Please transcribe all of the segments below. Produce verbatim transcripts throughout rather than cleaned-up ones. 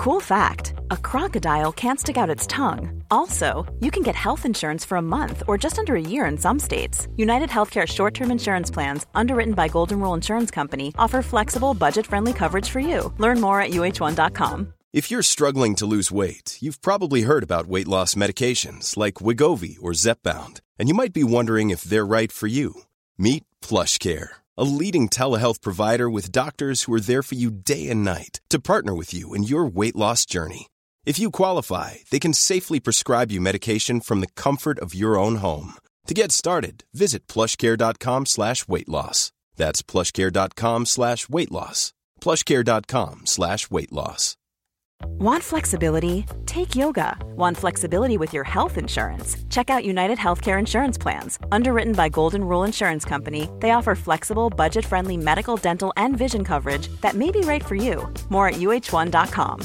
Cool fact, a crocodile can't stick out its tongue. Also, you can get health insurance for a month or just under a year in some states. United Healthcare short-term insurance plans, underwritten by Golden Rule Insurance Company, offer flexible, budget-friendly coverage for you. Learn more at U H one dot com. If you're struggling to lose weight, you've probably heard about weight loss medications like Wegovy or Zepbound, and you might be wondering if they're right for you. Meet PlushCare, a leading telehealth provider with doctors who are there for you day and night to partner with you in your weight loss journey. If you qualify, they can safely prescribe you medication from the comfort of your own home. To get started, visit plushcare.com slash weight loss. That's plushcare.com slash weight loss. plushcare.com slash weight loss. Want flexibility? Take yoga. Want flexibility with your health insurance? Check out United Healthcare Insurance Plans. Underwritten by Golden Rule Insurance Company, they offer flexible, budget-friendly medical, dental, and vision coverage that may be right for you. More at U H one dot com.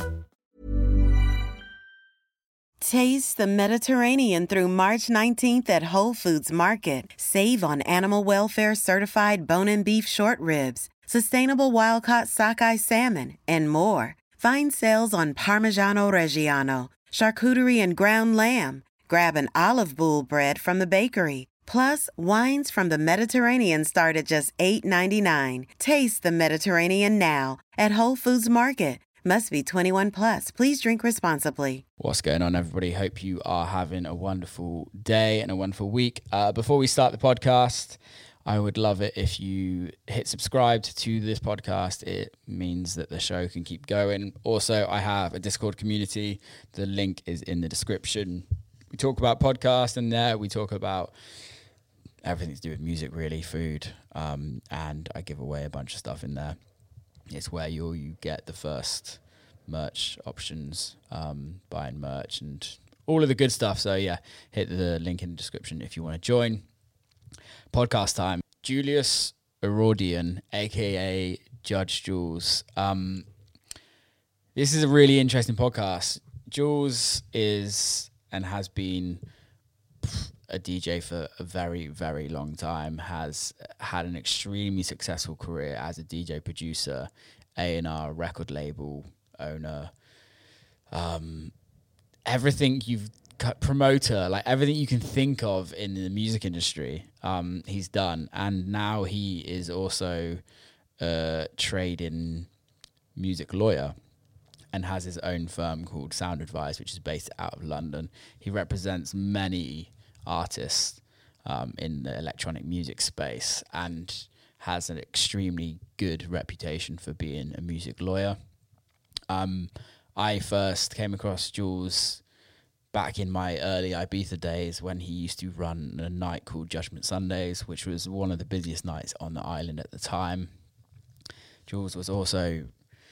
Taste the Mediterranean through March nineteenth at Whole Foods Market. Save on animal welfare certified bone and beef short ribs, sustainable wild-caught sockeye salmon, and more. Find sales on Parmigiano Reggiano, charcuterie and ground lamb. Grab an olive boule bread from the bakery. Plus, wines from the Mediterranean start at just eight ninety-nine. Taste the Mediterranean now at Whole Foods Market. Must be twenty-one plus. Please drink responsibly. What's going on, everybody? Hope you are having a wonderful day and a wonderful week. Uh, before we start the podcast, I would love it if you hit subscribe to this podcast. It means that the show can keep going. Also, I have a Discord community. The link is in the description. We talk about podcasts in there. We talk about everything to do with music, really, food, um, and I give away a bunch of stuff in there. It's where you you get the first merch options, um, buying merch and all of the good stuff. So yeah, hit the link in the description if you want to join. Podcast time. Julius Erodian, aka Judge Jules. Um, this is a really interesting podcast. Jules is and has been a D J for a very, very long time, has had an extremely successful career as a D J producer, A and R, record label owner, um, everything you've cut, promoter, like everything you can think of in the music industry, um, he's done. And now he is also a trade-in music lawyer and has his own firm called Sound Advice, which is based out of London. He represents many artists um, in the electronic music space and has an extremely good reputation for being a music lawyer. Um, I first came across Jules back in my early Ibiza days when he used to run a night called Judgment Sundays, which was one of the busiest nights on the island at the time. Jules was also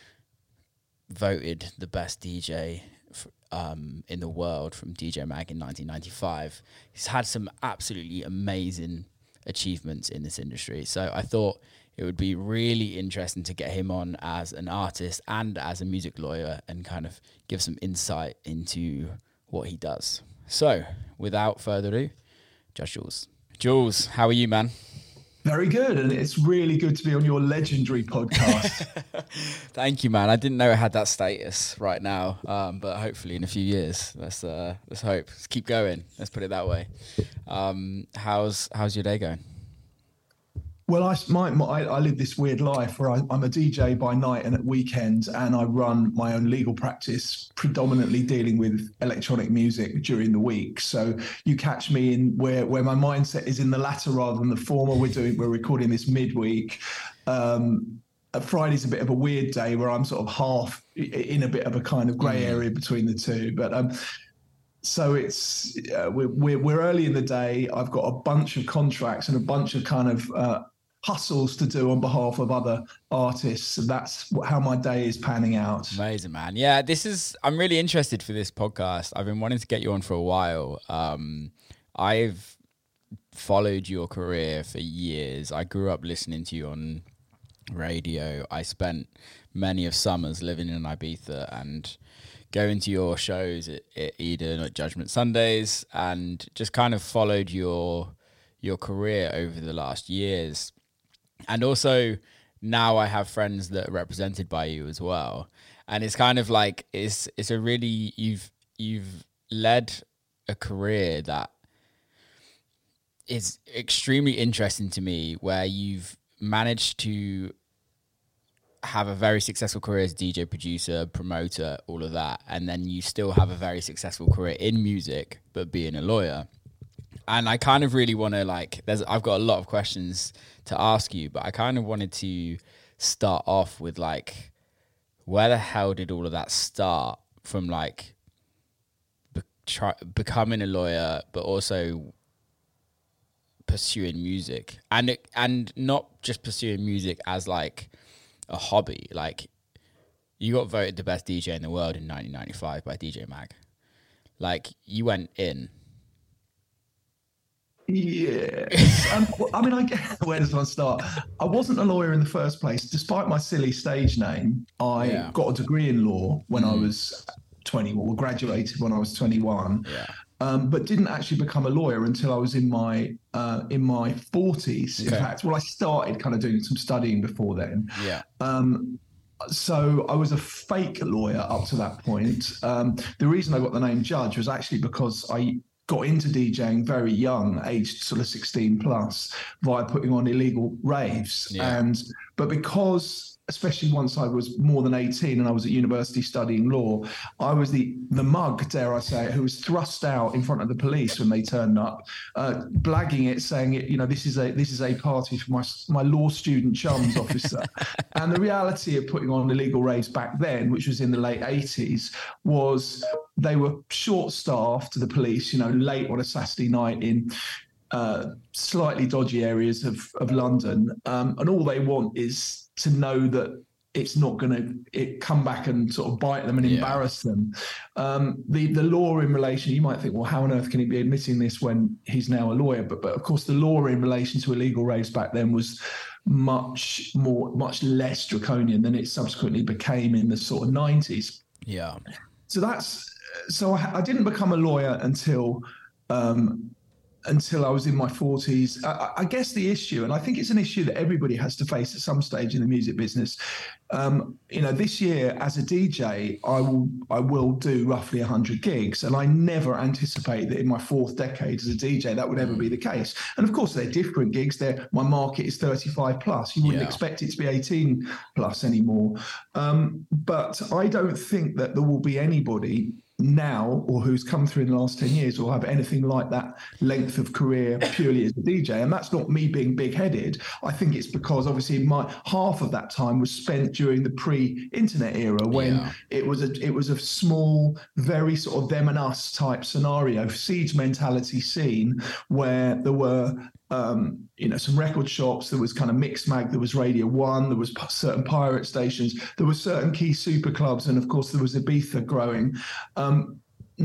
voted the best D J f- um, in the world from D J Mag in nineteen ninety-five. He's had some absolutely amazing achievements in this industry. So I thought it would be really interesting to get him on as an artist and as a music lawyer and kind of give some insight into what he does. So without further ado, Judge Jules. Jules, how are you, man? Very good, and it's really good to be on your legendary podcast. Thank you, man. I didn't know I had that status right now, um, but hopefully in a few years, let's uh, let's hope. Let's keep going. Let's put it that way. Um, how's how's your day going? Well, I, my, my, I live this weird life where I, I'm a D J by night and at weekends, and I run my own legal practice, predominantly dealing with electronic music during the week. So you catch me in where, where my mindset is in the latter rather than the former. We're doing we're recording this midweek. Um, Friday's a bit of a weird day where I'm sort of half in a bit of a kind of grey area between the two, but. Um, So it's uh, we're we're early in the day. I've got a bunch of contracts and a bunch of kind of uh, hustles to do on behalf of other artists. So that's how my day is panning out. Amazing, man. Yeah, this is. I'm really interested for this podcast. I've been wanting to get you on for a while. Um, I've followed your career for years. I grew up listening to you on radio. I spent many of summers living in Ibiza and going to your shows at, at Eden or Judgment Sundays, and just kind of followed your your career over the last years. And also now I have friends that are represented by you as well. And it's kind of like it's it's a really you've you've led a career that is extremely interesting to me, where you've managed to have a very successful career as D J, producer, promoter, all of that, and then you still have a very successful career in music, but being a lawyer. And I kind of really want to like, there's, I've got a lot of questions to ask you, but I kind of wanted to start off with like, where the hell did all of that start from, like be- try, becoming a lawyer, but also pursuing music, and it, and not just pursuing music as like a hobby. Like, you got voted the best D J in the world in nineteen ninety-five by D J Mag. Like, you went in. Yeah. um, I mean, I where does one start? I wasn't a lawyer in the first place. Despite my silly stage name, I yeah. got a degree in law when mm. I was twenty-one, or graduated when I was twenty-one. Yeah. Um, but didn't actually become a lawyer until I was in my uh, in my forties. Okay. In fact, well, I started kind of doing some studying before then. Yeah. Um, so I was a fake lawyer up to that point. Um, the reason I got the name Judge was actually because I got into DJing very young, aged sort of sixteen plus, via putting on illegal raves. Yeah. And but because, especially once I was more than eighteen and I was at university studying law, I was the the mug, dare I say it, who was thrust out in front of the police when they turned up, uh, blagging it, saying, it, you know, this is a this is a party for my my law student chums, officer. And the reality of putting on illegal raves back then, which was in the late eighties, was they were short-staffed, the police, you know, late on a Saturday night in uh, slightly dodgy areas of, of London. Um, and all they want is to know that it's not going to it come back and sort of bite them and yeah. embarrass them. Um, the the law in relation, you might think, well, how on earth can he be admitting this when he's now a lawyer? But but of course, the law in relation to illegal raves back then was much more, much less draconian than it subsequently became in the sort of nineties. Yeah. So that's so I, I didn't become a lawyer until. Um, until I was in my forties. I, I guess the issue, and I think it's an issue that everybody has to face at some stage in the music business. Um, you know, this year as a D J, I will I will do roughly one hundred gigs, and I never anticipate that in my fourth decade as a D J that would ever be the case. And of course, they're different gigs. They're, my market is thirty-five plus. You wouldn't yeah. expect it to be eighteen plus anymore. Um, but I don't think that there will be anybody now, or who's come through in the last ten years, or have anything like that length of career purely as a D J. And that's not me being big-headed. I think it's because obviously my half of that time was spent during the pre-internet era, when yeah. it was a it was a small, very sort of them and us type scenario, siege mentality scene, where there were Um, you know, some record shops, there was kind of Mixed Mag, there was Radio One, there was p- certain pirate stations, there were certain key super clubs, and of course there was Ibiza growing. Um,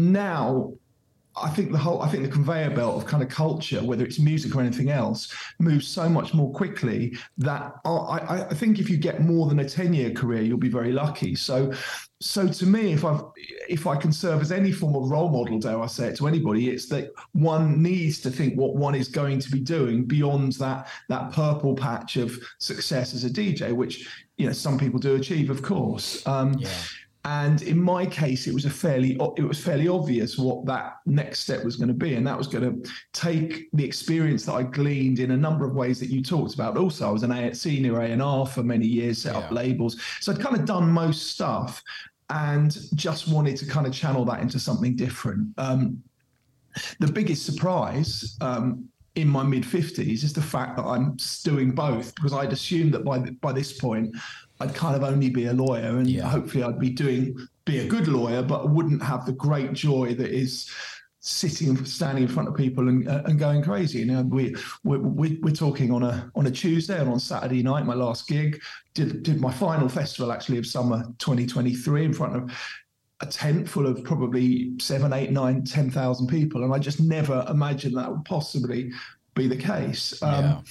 now, I think the whole, I think the conveyor belt of kind of culture, whether it's music or anything else, moves so much more quickly that I, I think if you get more than a ten-year career, you'll be very lucky. So, so to me, if I if I can serve as any form of role model, dare I say it to anybody, it's that one needs to think what one is going to be doing beyond that that purple patch of success as a D J, which, you know, some people do achieve, of course. Um, yeah. And in my case, it was a fairly it was fairly obvious what that next step was going to be, and that was going to take the experience that I gleaned in a number of ways that you talked about. Also, I was an a, senior A and R for many years, set yeah. up labels, so I'd kind of done most stuff, and just wanted to kind of channel that into something different. Um, the biggest surprise um, in my mid fifties is the fact that I'm doing both, because I'd assumed that by by this point I'd kind of only be a lawyer, and yeah. hopefully I'd be doing be a good lawyer, but I wouldn't have the great joy that is sitting and standing in front of people and uh, and going crazy. You know, we we we're talking on a on a Tuesday, and on Saturday night, my last gig, did did my final festival actually of summer twenty twenty-three in front of a tent full of probably seven, eight, nine, ten thousand people, and I just never imagined that would possibly be the case. Um, yeah.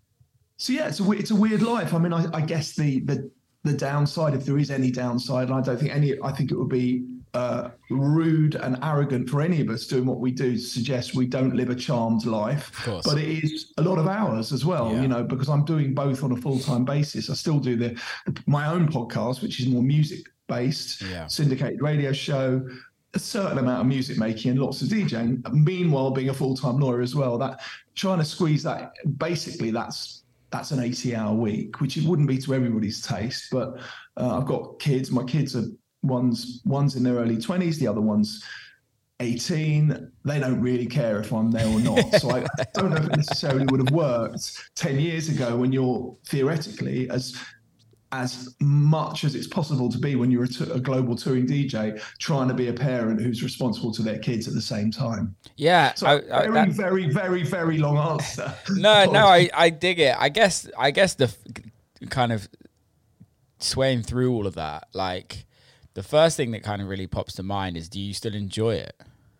So yeah, it's a it's a weird life. I mean, I, I guess the the the downside, if there is any downside, and I don't think any, I think it would be uh, rude and arrogant for any of us doing what we do to suggest we don't live a charmed life. But it is a lot of hours as well, yeah. you know, because I'm doing both on a full-time basis. I still do the my own podcast, which is more music based, yeah. syndicated radio show, a certain amount of music making and lots of DJing. Meanwhile, being a full-time lawyer as well, that trying to squeeze that, basically that's that's an eighty hour week, which it wouldn't be to everybody's taste. But uh, I've got kids. My kids are one's one's in their early twenties, the other one's eighteen. They don't really care if I'm there or not. So I don't know if it necessarily would have worked ten years ago when you're theoretically as as much as it's possible to be when you're a, t- a global touring D J, trying to be a parent who's responsible to their kids at the same time. Yeah. So I, I, very, that, very, very, very long answer. no, no, I, I dig it. I guess, I guess the f- kind of swaying through all of that, like the first thing that kind of really pops to mind is, do you still enjoy it?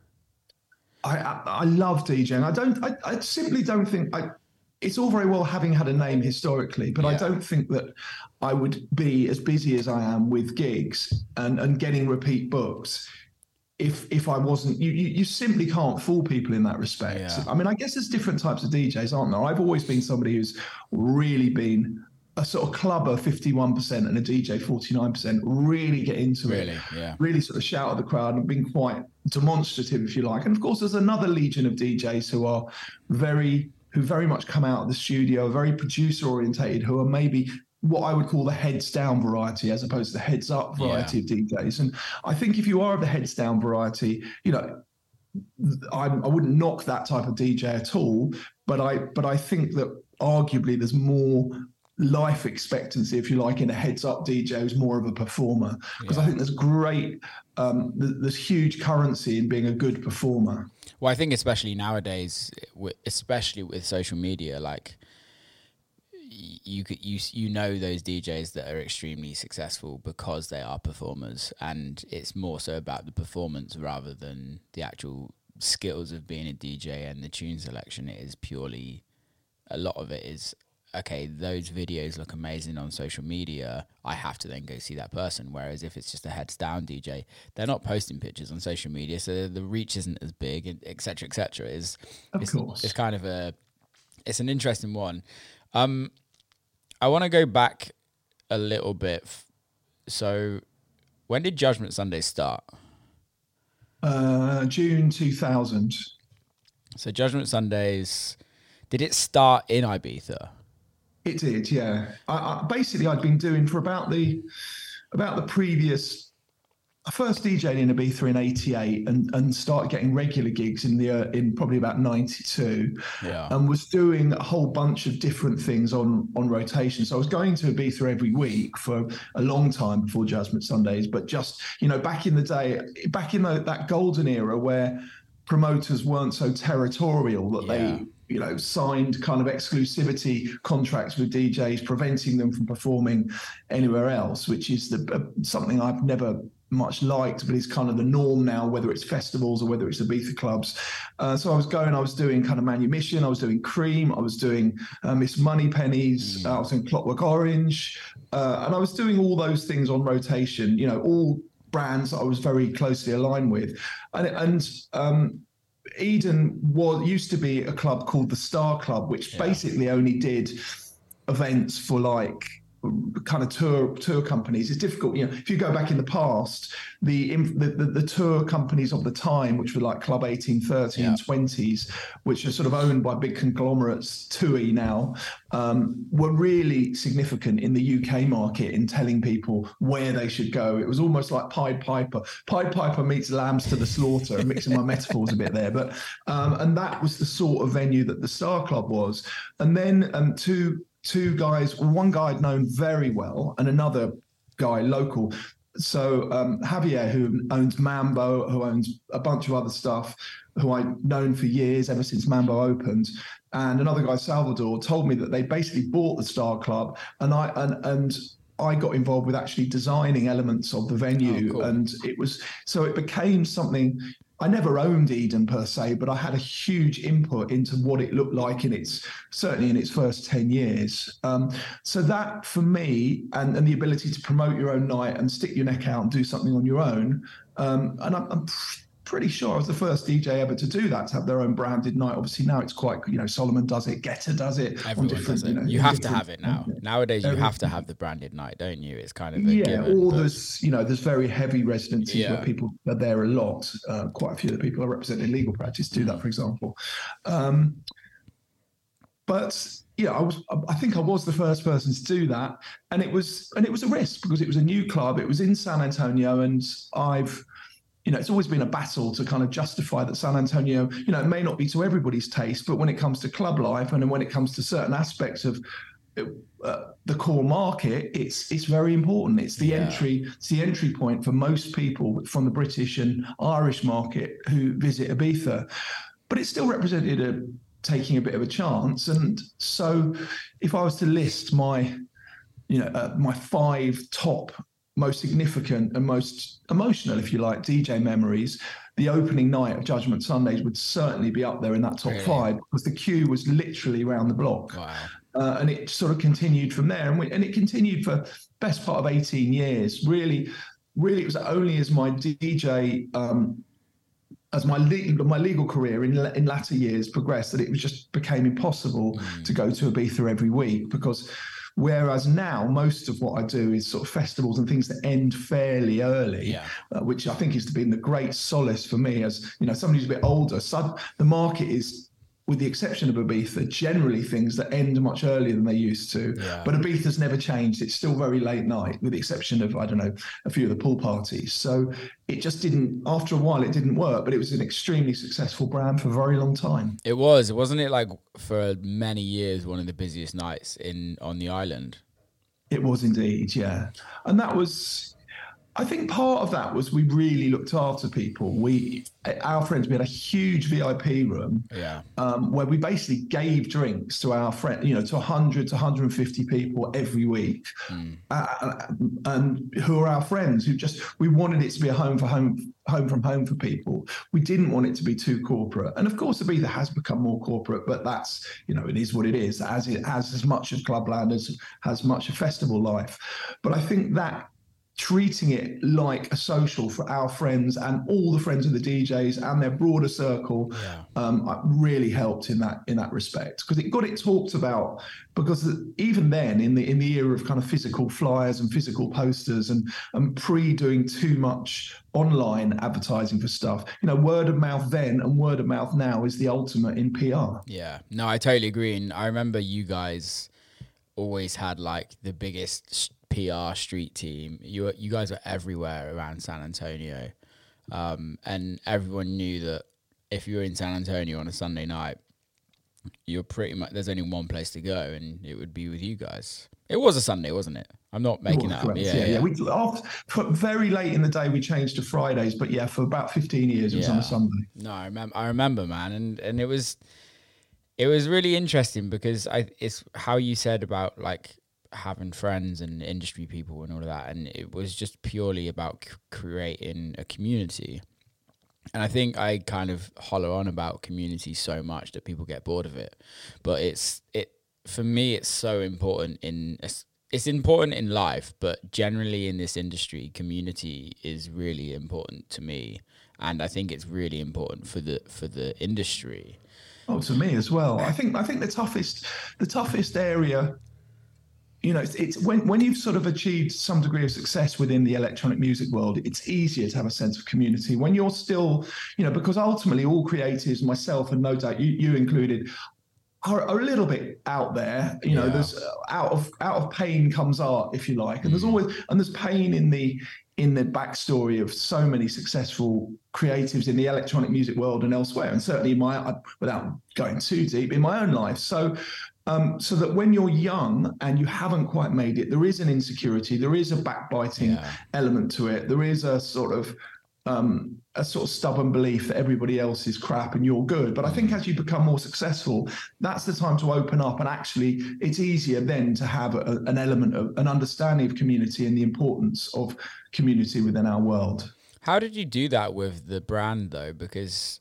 I, I, I love DJing. I don't, I, I simply don't think I, it's all very well having had a name historically, but yeah. I don't think that I would be as busy as I am with gigs and, and getting repeat books if if I wasn't. You, you you simply can't fool people in that respect. Yeah. I mean, I guess there's different types of D Js, aren't there? I've always been somebody who's really been a sort of clubber fifty-one percent and a D J forty-nine percent, really get into really, it, yeah. really sort of shout at the crowd and been quite demonstrative, if you like. And of course, there's another legion of D Js who are very... who very much come out of the studio, very producer orientated, who are maybe what I would call the heads down variety as opposed to the heads up variety yeah. of D Js. And I think if you are of the heads down variety, you know, I, I wouldn't knock that type of D J at all, but I but I think that arguably there's more life expectancy, if you like, in a heads up D J who's more of a performer, because yeah. I think there's great, um, there's huge currency in being a good performer. Well, I think especially nowadays, especially with social media, like you could you you know those D Js that are extremely successful because they are performers, and it's more so about the performance rather than the actual skills of being a D J and the tune selection. It is purely, a lot of it is, okay, those videos look amazing on social media, I have to then go see that person. Whereas if it's just a heads down D J, they're not posting pictures on social media, so the reach isn't as big, et cetera, et cetera. It's, of it's, course. It's kind of a, it's an interesting one. Um, I want to go back a little bit. So when did Judgment Sunday start? Uh, June two thousand. So Judgment Sundays, did it start in Ibiza? It did, yeah. I, I, basically, I'd been doing for about the about the previous. I first DJed in Ibiza in eighty-eight and, and started getting regular gigs in the uh, in probably about ninety-two. Yeah. And was doing a whole bunch of different things on on rotation. So I was going to Ibiza every week for a long time before Judgment Sundays. But just, you know, back in the day, back in the, that golden era where promoters weren't so territorial that yeah. they, you know, signed kind of exclusivity contracts with D Js, preventing them from performing anywhere else, which is the uh, something I've never much liked, but it's kind of the norm now, whether it's festivals or whether it's Ibiza clubs. Uh, so I was going, I was doing kind of Manumission, I was doing Cream, I was doing uh, Miss Moneypennies, mm. uh, I was doing Clockwork Orange, uh, and I was doing all those things on rotation, you know, all brands that I was very closely aligned with. And, and um, Eden was used to be a club called the Star Club, which yeah. basically only did events for like kind of tour tour companies. It's difficult, you know, if you go back in the past, the the, the, the tour companies of the time, which were like Club eighteen thirty yeah. and twenties, which are sort of owned by big conglomerates, TUI now, um, were really significant in the U K market in telling people where they should go. It was almost like Pied Piper. Pied Piper meets Lambs to the Slaughter. I'm mixing my metaphors a bit there, but um, and that was the sort of venue that the Star Club was. And then um, two two guys, one guy I'd known very well and another guy local. So um, Javier, who owns Mambo, who owns a bunch of other stuff, who I'd known for years, ever since Mambo opened, and another guy, Salvador, told me that they basically bought the Star Club, and I and and I got involved with actually designing elements of the venue. Oh, cool. And it was, so it became something. I never owned Eden per se, but I had a huge input into what it looked like in its, certainly in its first ten years. Um, so that for me, and, and the ability to promote your own night and stick your neck out and do something on your own. Um, and I'm, I'm pretty sure I was the first D J ever to do that, to have their own branded night. Obviously now it's quite, you know, Solomon does it, Getter does it. Everyone does it. You, know, you have to have it now. Nowadays, you have to have the branded night, don't you? It's kind of a yeah. given, or but... there's, you know, there's very heavy residencies yeah. where people are there a lot. Uh, quite a few of the people I represent in legal practice do that, for example. Um, but yeah, I was. I think I was the first person to do that, and it was and it was a risk because it was a new club. It was in San Antonio, and I've. You know, it's always been a battle to kind of justify that San Antonio, you know, it may not be to everybody's taste, but when it comes to club life and then when it comes to certain aspects of uh, the core market, it's it's very important. It's the yeah. entry, it's the entry point for most people from the British and Irish market who visit Ibiza. But it still represented a taking a bit of a chance. And so if I was to list my, you know, uh, my five top most significant and most emotional, if you like, D J memories, the opening night of Judgment Sundays would certainly be up there in that top really? five, because the queue was literally around the block. Wow. Uh, and it sort of continued from there. And, we, and it continued for best part of eighteen years. Really, really, it was only as my D J, um, as my legal, my legal career in, in latter years progressed, that it was just became impossible mm. to go to Ibiza every week, because whereas now most of what I do is sort of festivals and things that end fairly early, yeah. uh, which I think has been the great solace for me as, you know, somebody who's a bit older. So the market is, with the exception of Ibiza, generally things that end much earlier than they used to. Yeah. But Ibiza's never changed. It's still very late night, with the exception of, I don't know, a few of the pool parties. So it just didn't, after a while, it didn't work, but it was an extremely successful brand for a very long time. It was. Wasn't it, like, for many years, one of the busiest nights in on the island? It was indeed, yeah. And that was... I think part of that was we really looked after people. We, our friends, we had a huge V I P room, yeah, um, where we basically gave drinks to our friend, you know, to one hundred to one hundred fifty people every week, mm. uh, and who are our friends. Who just we wanted it to be a home for home, home from home for people. We didn't want it to be too corporate. And of course, Ibiza has become more corporate, but that's, you know, it is what it is. As it has as much of Clubland as has much of festival life. But I think that, treating it like a social for our friends and all the friends of the D Js and their broader circle, yeah. um, really helped in that in that respect, because it got it talked about. Because even then, in the in the era of kind of physical flyers and physical posters and and pre doing too much online advertising for stuff, you know, word of mouth then and word of mouth now is the ultimate in P R. Yeah, no, I totally agree. And I remember you guys always had like the biggest P R street team. You you guys were everywhere around San Antonio, um, and everyone knew that if you were in San Antonio on a Sunday night, you're pretty much there's only one place to go, and it would be with you guys. It was a Sunday, wasn't it? I'm not making that up. Yeah, yeah. yeah. yeah. We after, very late in the day we changed to Fridays, but yeah, for about fifteen years it was yeah. on a Sunday. No, I remember. I remember, man, and and it was it was really interesting because I it's how you said about like having friends and industry people and all of that, and it was just purely about c- creating a community. And I think I kind of holler on about community so much that people get bored of it, but it's it for me it's so important in it's important in life, but generally in this industry, community is really important to me, and I think it's really important for the for the industry. Oh, to me as well. I think I think the toughest the toughest area, you know, it's, it's when, when you've sort of achieved some degree of success within the electronic music world, it's easier to have a sense of community. When you're still, you know, because ultimately all creatives, myself and no doubt you, you included, are, are a little bit out there. You know, yeah. there's uh, out of out of pain comes art, if you like, and mm. there's always and there's pain in the in the backstory of so many successful creatives in the electronic music world and elsewhere, and certainly in my, without going too deep, in my own life. So. Um, so that when you're young and you haven't quite made it, there is an insecurity, there is a backbiting yeah. element to it. There is a sort of um, a sort of stubborn belief that everybody else is crap and you're good. But I think as you become more successful, that's the time to open up, and actually it's easier then to have a, an element of an understanding of community and the importance of community within our world. How did you do that with the brand though? Because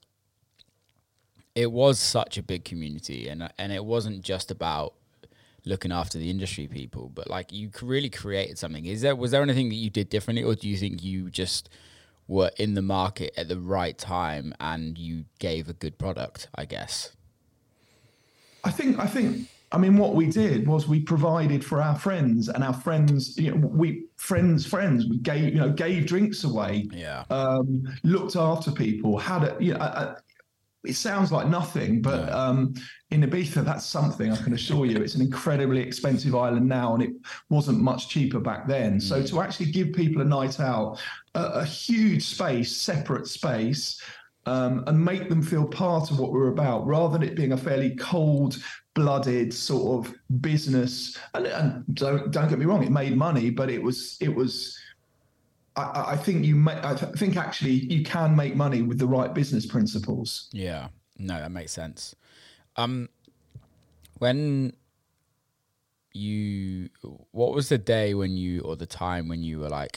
it was such a big community, and and it wasn't just about looking after the industry people, but like you really created something. Is there was there anything that you did differently, or do you think you just were in the market at the right time and you gave a good product, I guess. I think, I think, I mean, what we did was we provided for our friends, and our friends, you know, we friends, friends, we gave, you know, gave drinks away, yeah, um, looked after people, had a, you know, a, it sounds like nothing, but yeah. um, in Ibiza, that's something, I can assure you. It's an incredibly expensive island now, and it wasn't much cheaper back then. Mm. So to actually give people a night out, a, a huge space, separate space, um, and make them feel part of what we're about, rather than it being a fairly cold-blooded sort of business. And, and don't don't get me wrong, it made money, but it was it was. I, I think you may, I think actually you can make money with the right business principles. Yeah, no, that makes sense. Um, when you, what was the day when you, or the time when you were like,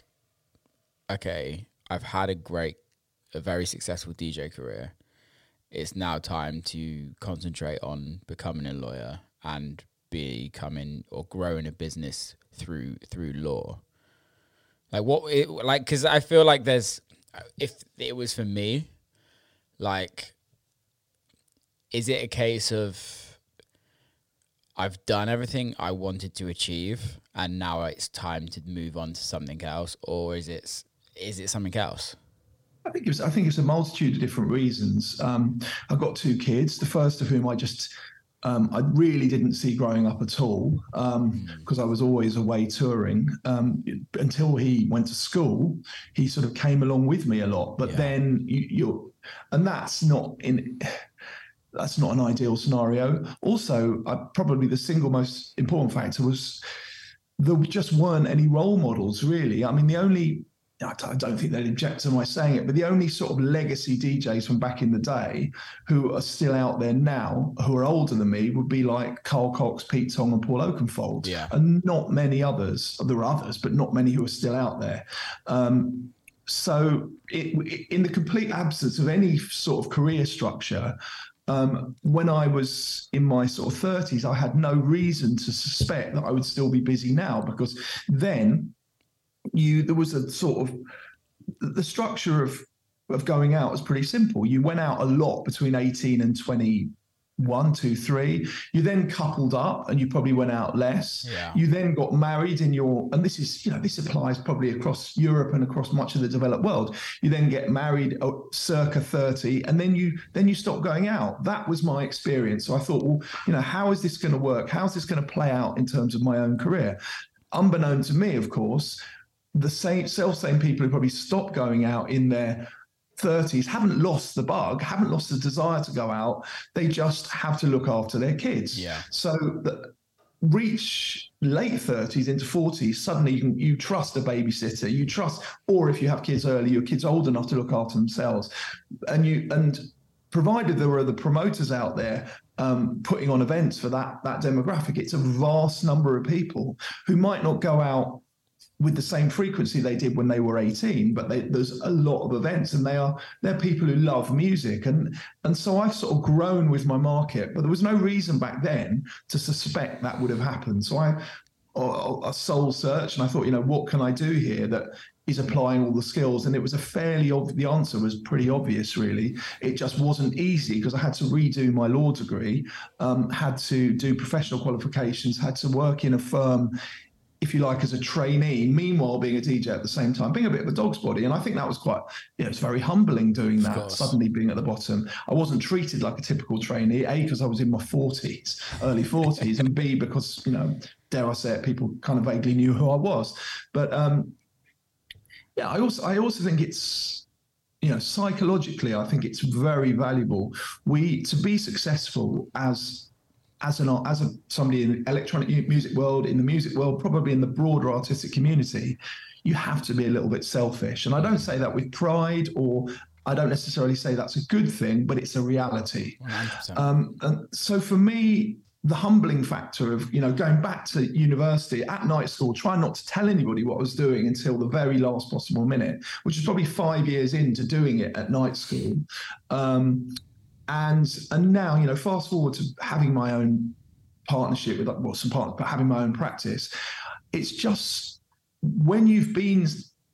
okay, I've had a great, a very successful D J career. It's now time to concentrate on becoming a lawyer and becoming or growing a business through through law. Like what, it, like, because I feel like there's, if it was for me, like, is it a case of I've done everything I wanted to achieve and now it's time to move on to something else, or is it is it something else? I think it's I think it's a multitude of different reasons. Um, I've got two kids, the first of whom I just. Um, I really didn't see growing up at all because um, I was always away touring um, until he went to school. He sort of came along with me a lot, but yeah. then you, you're, and that's not in, that's not an ideal scenario. Also, uh, probably the single most important factor was there just weren't any role models really. I mean, the only, I don't think they'd object to my saying it, but the only sort of legacy D Js from back in the day who are still out there now, who are older than me, would be like Carl Cox, Pete Tong, and Paul Oakenfold. Yeah. And not many others. There are others, but not many who are still out there. Um, so it, in the complete absence of any sort of career structure, Um, when I was in my sort of thirties, I had no reason to suspect that I would still be busy now, because then you there was a sort of the structure of of going out was pretty simple. You went out a lot between eighteen and twenty-one, two, three. You then coupled up and you probably went out less. Yeah. You then got married in your, and this is, you know, this applies probably across Europe and across much of the developed world. You then get married uh, circa thirty, and then you then you stop going out. That was my experience. So I thought, well, you know, how is this going to work? How's this going to play out in terms of my own career? Unbeknown to me, of course, the same self-same people who probably stopped going out in their thirties haven't lost the bug, haven't lost the desire to go out. They just have to look after their kids. Yeah. So the, reach late thirties into forties, suddenly you, can, you trust a babysitter, you trust, or if you have kids early, your kids old enough to look after themselves. And you and provided there are the promoters out there um, putting on events for that that demographic, it's a vast number of people who might not go out with the same frequency they did when they were eighteen, but they, there's a lot of events, and they are they're people who love music, and and so I've sort of grown with my market, but there was no reason back then to suspect that would have happened. So I a soul search, and I thought, you know, what can I do here that is applying all the skills? And it was a fairly ob- the answer was pretty obvious, really. It just wasn't easy because I had to redo my law degree, um, had to do professional qualifications, had to work in a firm, if you like, as a trainee, meanwhile being a D J at the same time, being a bit of a dog's body. And I think that was quite, you know, it's very humbling doing that, suddenly being at the bottom. I wasn't treated like a typical trainee, A, because I was in my forties, early forties, and B, because, you know, dare I say it, people kind of vaguely knew who I was. But um, yeah, I also, I also think it's, you know, psychologically, I think it's very valuable. We, to be successful as as an as a somebody in the electronic music world, in the music world, probably in the broader artistic community, you have to be a little bit selfish. And I don't say that with pride, or I don't necessarily say that's a good thing, but it's a reality. one hundred percent. Um, and so for me, the humbling factor of, you know, going back to university at night school, trying not to tell anybody what I was doing until the very last possible minute, which is probably five years into doing it at night school. Um, And and now, you know, fast forward to having my own partnership with, well, some partners, but having my own practice. It's just when you've been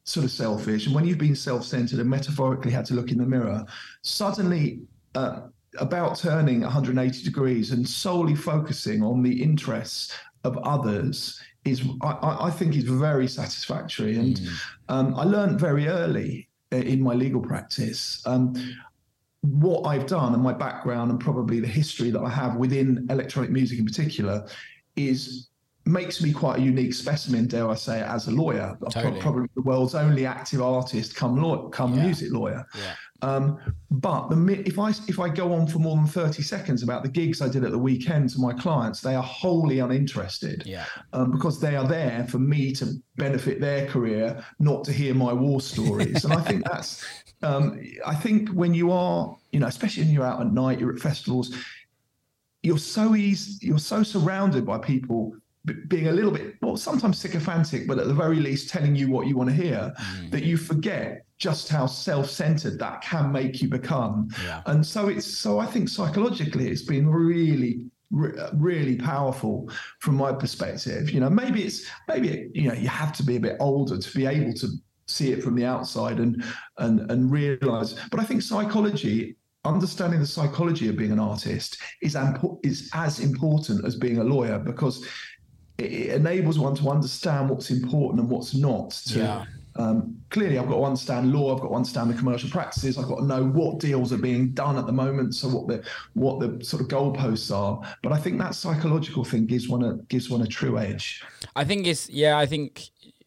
sort of selfish, and when you've been self-centered and metaphorically had to look in the mirror, suddenly uh, about turning one hundred eighty degrees and solely focusing on the interests of others is, I, I think, is very satisfactory. And mm. um, I learned very early in my legal practice um, what I've done, and my background and probably the history that I have within electronic music in particular is makes me quite a unique specimen, dare I say, as a lawyer. Totally. I'm probably the world's only active artist come law, come yeah. music lawyer. Yeah. Um, but the if I if I go on for more than thirty seconds about the gigs I did at the weekend to my clients, they are wholly uninterested. Yeah. Um, because they are there for me to benefit their career, not to hear my war stories. And I think that's um, I think when you are, you know, especially when you're out at night, you're at festivals, you're so easy, you're so surrounded by people being a little bit, well, sometimes sycophantic, but at the very least telling you what you want to hear, mm. that you forget just how self-centered that can make you become. Yeah. And so it's, so I think psychologically it's been really, re- really powerful from my perspective. You know, maybe it's, maybe, it, you know, you have to be a bit older to be able to see it from the outside and, and, and realize, but I think psychology, understanding the psychology of being an artist is, amp- is as important as being a lawyer, because it enables one to understand what's important and what's not. To, yeah. um, clearly, I've got to understand law. I've got to understand the commercial practices. I've got to know what deals are being done at the moment, so what the what the sort of goalposts are. But I think that psychological thing gives one a gives one a true edge. I think it's yeah. I think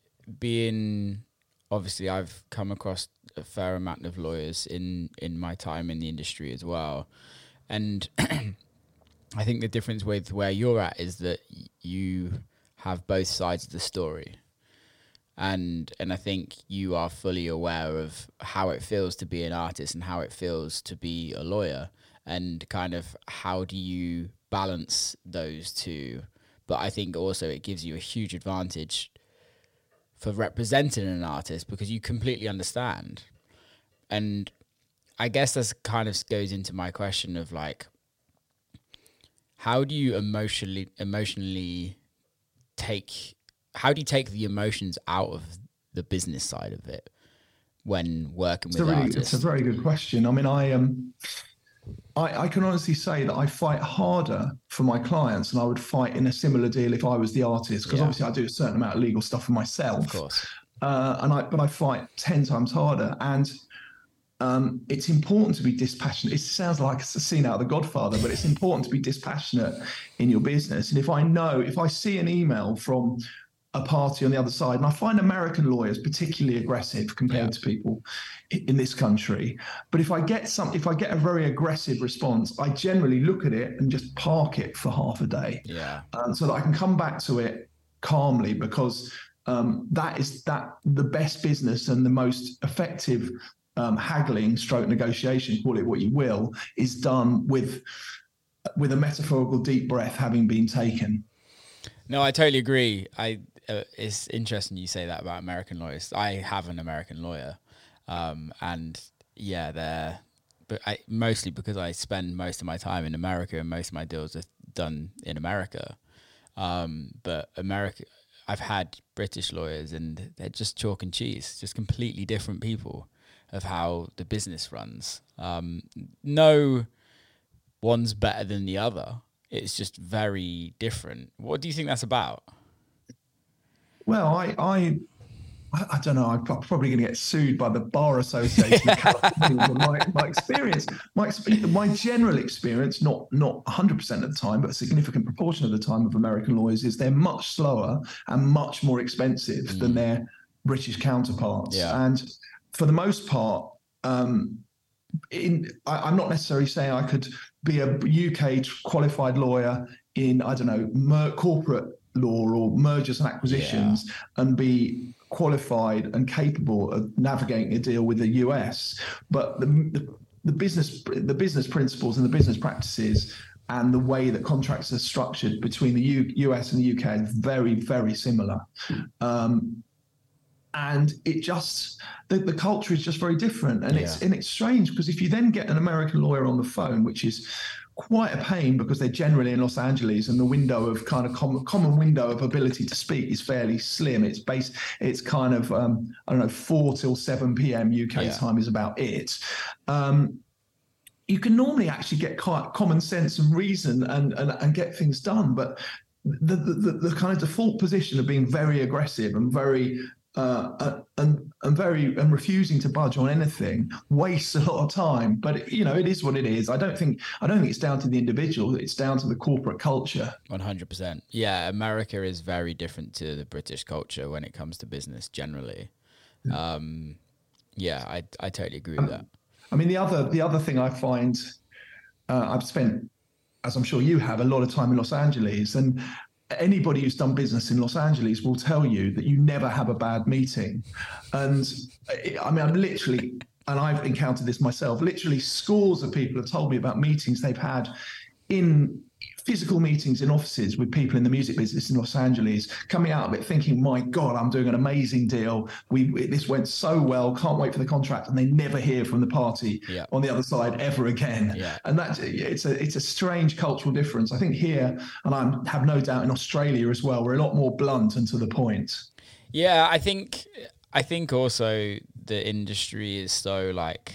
being obviously, I've come across a fair amount of lawyers in in my time in the industry as well, and I think the difference with where you're at is that you have both sides of the story. And and I think you are fully aware of how it feels to be an artist and how it feels to be a lawyer, and kind of how do you balance those two. But I think also it gives you a huge advantage for representing an artist because you completely understand. And I guess this kind of goes into my question of like, how do you emotionally emotionally take, how do you take the emotions out of the business side of it when working it's with a really, artists? It's a very good question. I mean, I um, I, I can honestly say that I fight harder for my clients than I would fight in a similar deal if I was the artist, because yeah. obviously I do a certain amount of legal stuff for myself. Of course. Uh, and I, but I fight ten times harder. And Um, it's important to be dispassionate. It sounds like it's a scene out of The Godfather, but it's important to be dispassionate in your business. And if I know, if I see an email from a party on the other side, and I find American lawyers particularly aggressive compared yeah. to people in this country, but if I get some, if I get a very aggressive response, I generally look at it and just park it for half a day, yeah, um, so that I can come back to it calmly, because um, that is that the best business and the most effective Um, haggling, stroke negotiation, call it what you will, is done with with a metaphorical deep breath having been taken. No, I totally agree. I uh, it's interesting you say that about American lawyers. I have an American lawyer, um, and yeah, they're but I mostly because I spend most of my time in America and most of my deals are done in America. Um, but America, I've had British lawyers, and they're just chalk and cheese, just completely different people of how the business runs. Um, no one's better than the other. It's just very different. What do you think that's about? Well, I I, I don't know. I'm probably going to get sued by the Bar Association of California. But my, my experience, my my general experience, not not one hundred percent of the time, but a significant proportion of the time of American lawyers, is they're much slower and much more expensive mm. than their British counterparts. Yeah. And for the most part, um, in, I, I'm not necessarily saying I could be a U K qualified lawyer in, I don't know, mer- corporate law or mergers and acquisitions yeah. and be qualified and capable of navigating a deal with the U S. But the, the, the business, the business principles and the business practices and the way that contracts are structured between the U, US and the U K is very, very similar. Um, And it just, the, the culture is just very different. And yeah. it's and it's strange, because if you then get an American lawyer on the phone, which is quite a pain because they're generally in Los Angeles, and the window of kind of common, common window of ability to speak is fairly slim. It's based, it's kind of, um, I don't know, four till seven p.m. U K yeah. time is about it. Um, you can normally actually get quite common sense and reason and, and, and get things done. But the, the, the kind of default position of being very aggressive and very Uh, and and very and refusing to budge on anything wastes a lot of time. But you know, it is what it is. I don't think I don't think it's down to the individual. It's down to the corporate culture. One hundred percent. Yeah, America is very different to the British culture when it comes to business generally. Yeah, um, yeah I I totally agree with um, that. I mean, the other the other thing I find, uh, I've spent, as I'm sure you have, a lot of time in Los Angeles, and anybody who's done business in Los Angeles will tell you that you never have a bad meeting. And I mean, I'm literally, and I've encountered this myself, literally scores of people have told me about meetings they've had in physical meetings in offices with people in the music business in Los Angeles, coming out of it thinking, my God, I'm doing an amazing deal. We this went so well, can't wait for the contract. And they never hear from the party yeah. on the other side ever again. Yeah. And that it's a it's a strange cultural difference. I think here, and I have no doubt in Australia as well, we're a lot more blunt and to the point. Yeah, I think I think also the industry is so like,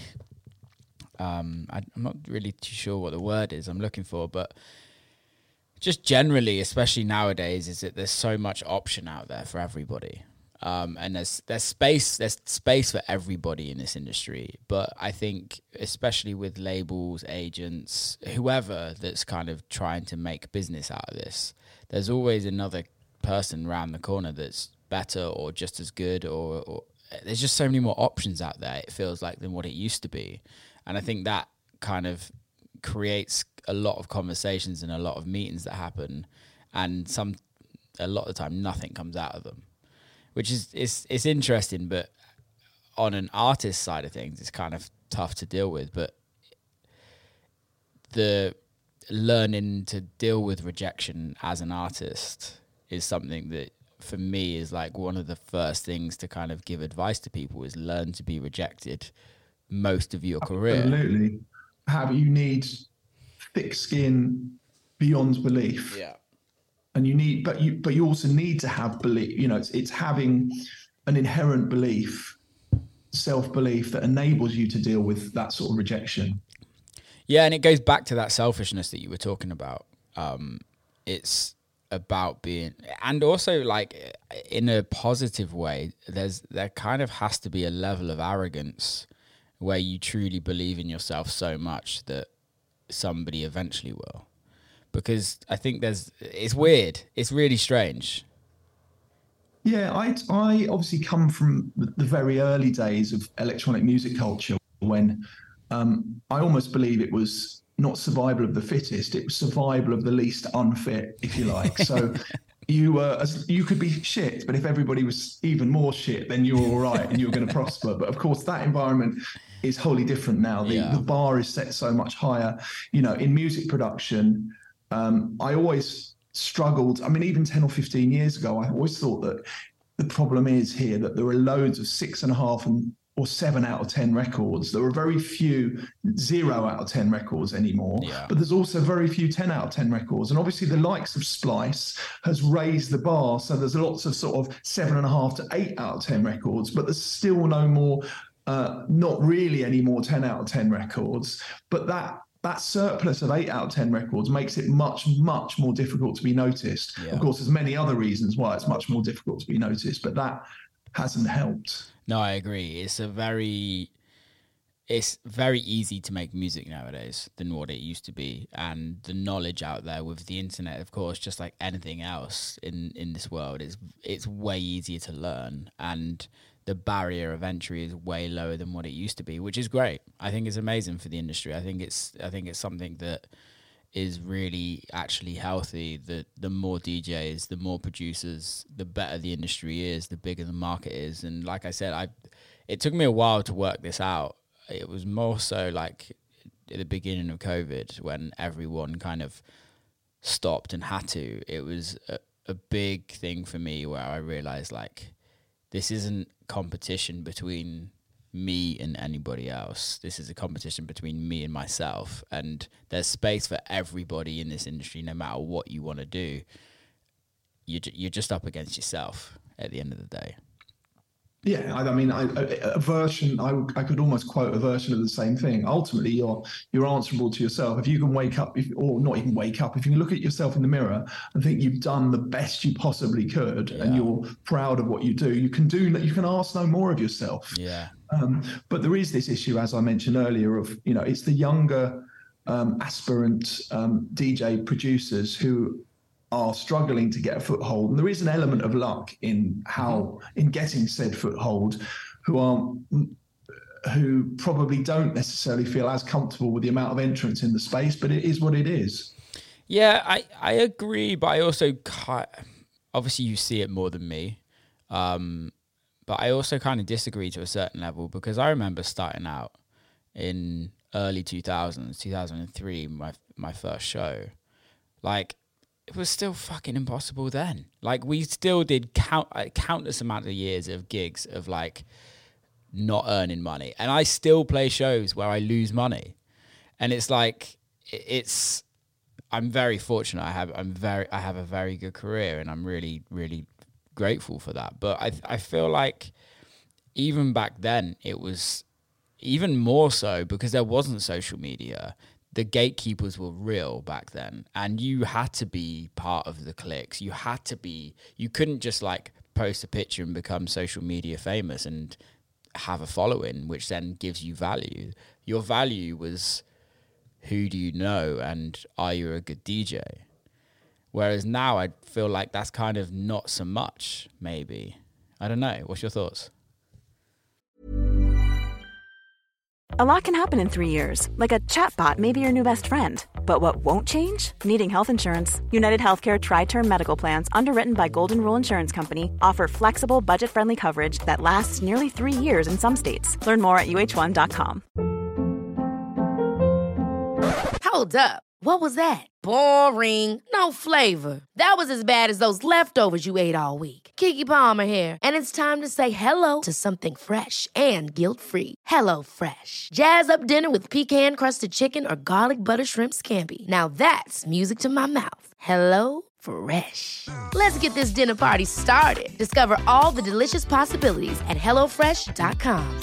um, I, I'm not really too sure what the word is I'm looking for, but just generally, especially nowadays, is that there's so much option out there for everybody, um, and there's there's space there's space for everybody in this industry. But I think, especially with labels, agents, whoever that's kind of trying to make business out of this, there's always another person around the corner that's better or just as good, or, or there's just so many more options out there. It feels like than what it used to be, and I think that kind of creates a lot of conversations and a lot of meetings that happen, and some a lot of the time nothing comes out of them, which is it's it's interesting. But on an artist side of things, it's kind of tough to deal with. But the learning to deal with rejection as an artist is something that for me is like one of the first things to kind of give advice to people, is learn to be rejected most of your career. Absolutely. Have you need thick skin beyond belief. Yeah. And you need, but you, but you also need to have belief. You know, it's it's having an inherent belief, self-belief that enables you to deal with that sort of rejection. Yeah, and it goes back to that selfishness that you were talking about. Um, it's about being, and also like in a positive way, there's there kind of has to be a level of arrogance where you truly believe in yourself so much that somebody eventually will. Because I think there's, it's weird. It's really strange. Yeah, I I obviously come from the very early days of electronic music culture when um, I almost believe it was not survival of the fittest, it was survival of the least unfit, if you like. So you were, uh, you could be shit, but if everybody was even more shit, then you were all right and you were going to prosper. But of course, that environment is wholly different now. The, yeah. the bar is set so much higher. You know, in music production, um, I always struggled. I mean, even ten or fifteen years ago, I always thought that the problem is here that there are loads of six and a half and or seven out of ten records. There are very few zero out of ten records anymore, yeah. but there's also very few ten out of ten records. And obviously the likes of Splice has raised the bar. So there's lots of sort of seven and a half to eight out of ten records, but there's still no more, uh, not really any more ten out of ten records. But that that surplus of eight out of ten records makes it much, much more difficult to be noticed. Yeah. Of course, there's many other reasons why it's much more difficult to be noticed, but that hasn't helped. No, I agree. It's a very, it's very easy to make music nowadays than what it used to be. And the knowledge out there with the internet, of course, just like anything else in, in this world, is it's way easier to learn. And the barrier of entry is way lower than what it used to be, which is great. I think it's amazing for the industry. I think it's, I think it's something that is really actually healthy. That the more D Js, the more producers, the better the industry is, the bigger the market is. And like I said, I it took me a while to work this out. It was more so like at the beginning of COVID when everyone kind of stopped and had to. It was a, a big thing for me where I realized like this isn't competition between me and anybody else. This is a competition between me and myself, and there's space for everybody in this industry, no matter what you want to do. You're, you're just up against yourself at the end of the day. Yeah, I, I mean, I, a, a version, I, I could almost quote a version of the same thing. Ultimately, you're you're answerable to yourself. If you can wake up, if, or not even wake up, if you can look at yourself in the mirror and think you've done the best you possibly could, yeah. and you're proud of what you do, you can do. You can ask no more of yourself. Yeah. Um, but there is this issue, as I mentioned earlier, of, you know, it's the younger um, aspirant um, D J producers who are struggling to get a foothold. And there is an element of luck in how, in getting said foothold, who are, who probably don't necessarily feel as comfortable with the amount of entrants in the space, but it is what it is. Yeah, I, I agree, but I also, obviously you see it more than me, um, but I also kind of disagree to a certain level, because I remember starting out in early two thousands, two thousand three, my my first show. Like, it was still fucking impossible then. Like, we still did count uh, countless amount of years of gigs of like not earning money, and I still play shows where I lose money, and it's like it's. I'm very fortunate. I have I'm very I have a very good career, and I'm really really grateful for that. But I I feel like even back then it was even more so, because there wasn't social media. The gatekeepers were real back then, and you had to be part of the cliques. You had to be, you couldn't just like post a picture and become social media famous and have a following, which then gives you value. Your value was, who do you know, and are you a good D J? Whereas now I feel like that's kind of not so much, maybe. I don't know. What's your thoughts? A lot can happen in three years, like a chatbot may be your new best friend. But what won't change? Needing health insurance. United Healthcare Tri-Term Medical Plans, underwritten by Golden Rule Insurance Company, offer flexible, budget-friendly coverage that lasts nearly three years in some states. Learn more at U H one dot com. Hold up. What was that? Boring. No flavor. That was as bad as those leftovers you ate all week. Keke Palmer here, and it's time to say hello to something fresh and guilt-free. Hello Fresh. Jazz up dinner with pecan-crusted chicken or garlic butter shrimp scampi. Now that's music to my mouth. Hello Fresh. Let's get this dinner party started. Discover all the delicious possibilities at hello fresh dot com.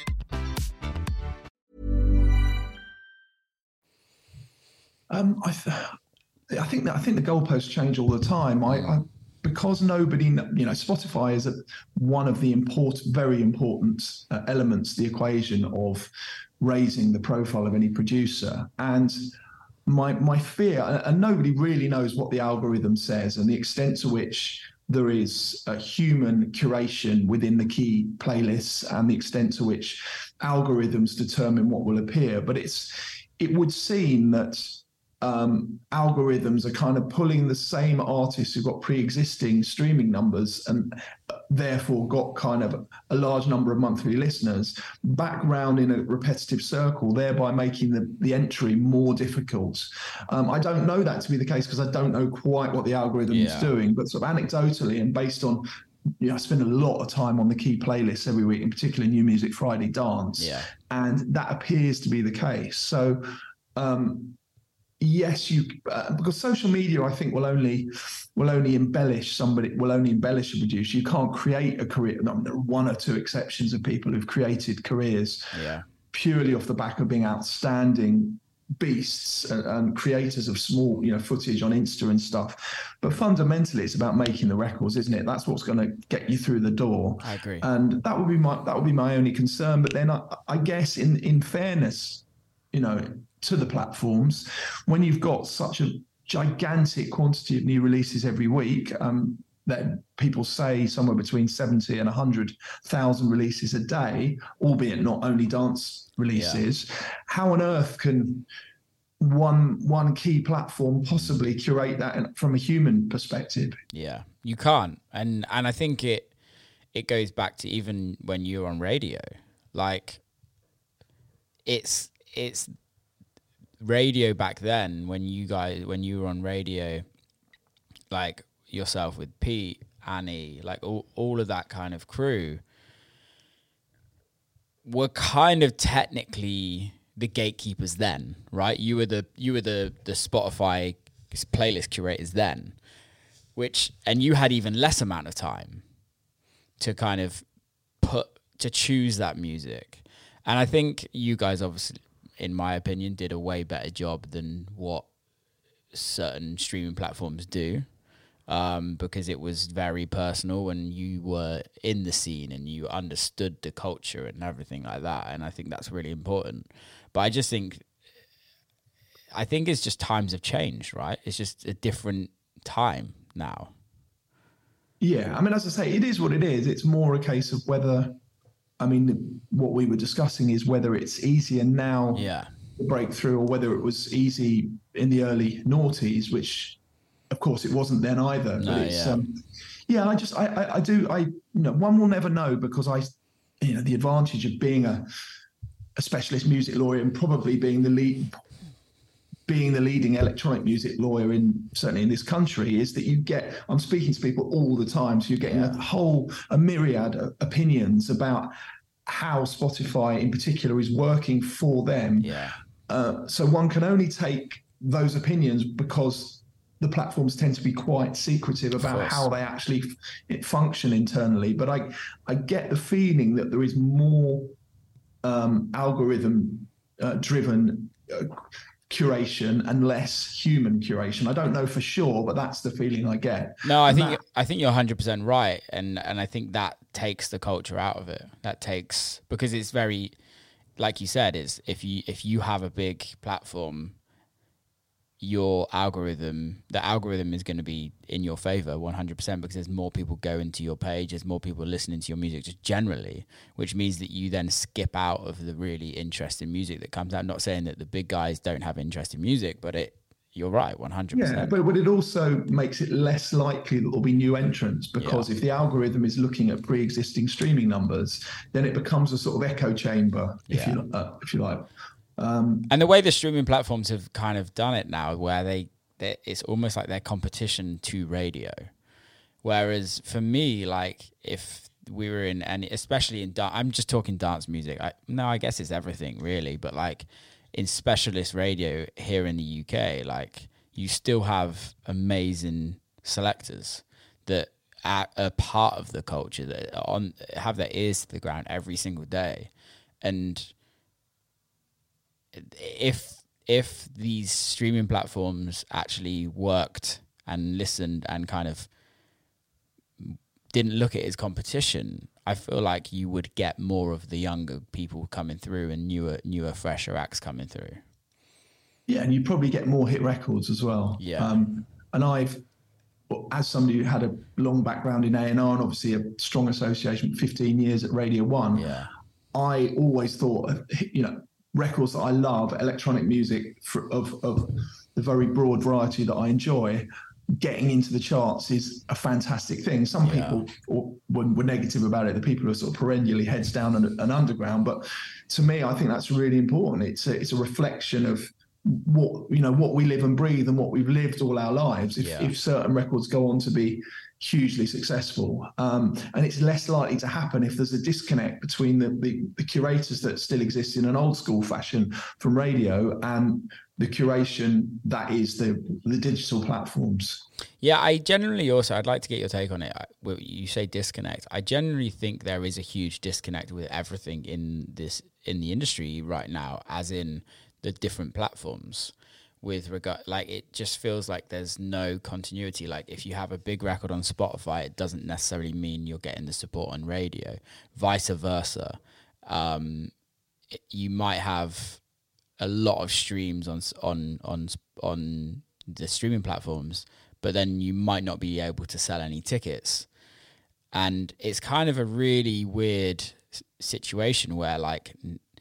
Um, I, th- I think that I think the goalposts change all the time. I, I because nobody, you know, Spotify is a, one of the important, very important uh, elements of the equation of raising the profile of any producer. And my my fear, and nobody really knows what the algorithm says and the extent to which there is a human curation within the key playlists and the extent to which algorithms determine what will appear. But it's it would seem that Um, algorithms are kind of pulling the same artists who've got pre-existing streaming numbers and therefore got kind of a large number of monthly listeners back round in a repetitive circle, thereby making the, the entry more difficult. Um, I don't know that to be the case because I don't know quite what the algorithm yeah. is doing, but sort of anecdotally and based on, you know, I spend a lot of time on the key playlists every week, in particular New Music Friday Dance, yeah. and that appears to be the case. So, um, Yes, you uh, because social media, I think, will only will only embellish somebody, will only embellish a producer. You can't create a career. No, there are one or two exceptions of people who've created careers yeah. purely off the back of being outstanding beasts and, and creators of small, you know, footage on Insta and stuff. But fundamentally, it's about making the records, isn't it? That's what's going to get you through the door. I agree, and that would be my that would be my only concern. But then I, I guess, in in fairness, you know, to the platforms, when you've got such a gigantic quantity of new releases every week, um, that people say somewhere between seventy and one hundred thousand releases a day, albeit not only dance releases, yeah. how on earth can one one key platform possibly curate that from a human perspective? Yeah, you can't. And and I think it it goes back to even when you're on radio. Like, it's it's radio back then, when you guys when you were on radio, like yourself with Pete, Annie, like all, all of that kind of crew, were kind of technically the gatekeepers then, right? You were the you were the the Spotify playlist curators then, which and you had even less amount of time to kind of put to choose that music. And I think you guys obviously, in my opinion, did a way better job than what certain streaming platforms do. Um, because it was very personal and you were in the scene and you understood the culture and everything like that. And I think that's really important. But I just think, I think it's just times have changed, right? It's just a different time now. Yeah, I mean, as I say, it is what it is. It's more a case of whether, I mean, what we were discussing is whether it's easier now yeah. to break through or whether it was easy in the early noughties, which... Of course, it wasn't then either. No, but it's, yeah. Um, yeah, I just, I, I, I do, I, you know, one will never know because I, you know, the advantage of being a, a specialist music lawyer and probably being the lead, being the leading electronic music lawyer in certainly in this country is that you get. I'm speaking to people all the time, so you're getting yeah. a whole, a myriad of opinions about how Spotify in particular is working for them. Yeah. Uh, so one can only take those opinions because the platforms tend to be quite secretive about how they actually f- function internally. But I, I get the feeling that there is more um, algorithm-driven uh, uh, curation and less human curation. I don't know for sure, but that's the feeling I get. No, I and think that, I think you're one hundred percent right, and and I think that takes the culture out of it. That takes because it's very, like you said, is if you if you have a big platform. Your algorithm, the algorithm is going to be in your favor one hundred percent because there's more people going to your page, there's more people listening to your music just generally, which means that you then skip out of the really interesting music that comes out. Not saying that the big guys don't have interesting music, but it, you're right, one hundred percent. Yeah, but, but it also makes it less likely that there'll be new entrants because yeah. if the algorithm is looking at pre-existing streaming numbers, then it becomes a sort of echo chamber, if, yeah. you, uh, if you like. Um, and the way the streaming platforms have kind of done it now, where they, it's almost like their competition to radio. Whereas for me, like if we were in any, especially in dance, I'm just talking dance music. I, no, I guess it's everything really, but like in specialist radio here in the U K, like you still have amazing selectors that are a part of the culture that are on have their ears to the ground every single day, and if if these streaming platforms actually worked and listened and kind of didn't look at it as competition, I feel like you would get more of the younger people coming through and newer, newer, fresher acts coming through. Yeah, and you probably get more hit records as well. Yeah. Um, and I've, as somebody who had a long background in A and R and obviously a strong association with fifteen years at Radio One, yeah. I always thought, you know, records that I love, electronic music for, of of the very broad variety that I enjoy, getting into the charts is a fantastic thing. Some yeah. people or, were, were negative about it. The people who are sort of perennially heads down and, and underground. But to me, I think that's really important. It's a, it's a reflection of what, you know, what we live and breathe and what we've lived all our lives. If, yeah. if certain records go on to be hugely successful, um, and it's less likely to happen if there's a disconnect between the, the, the curators that still exist in an old school fashion from radio and the curation that is the the digital platforms. Yeah, I generally also, I'd like to get your take on it. You say disconnect. I generally think there is a huge disconnect with everything in this in the industry right now, as in the different platforms. With regard, like it just feels like there's no continuity. Like if you have a big record on Spotify, it doesn't necessarily mean you're getting the support on radio. Vice versa, um, it, you might have a lot of streams on on on on the streaming platforms, but then you might not be able to sell any tickets. And it's kind of a really weird situation where, like,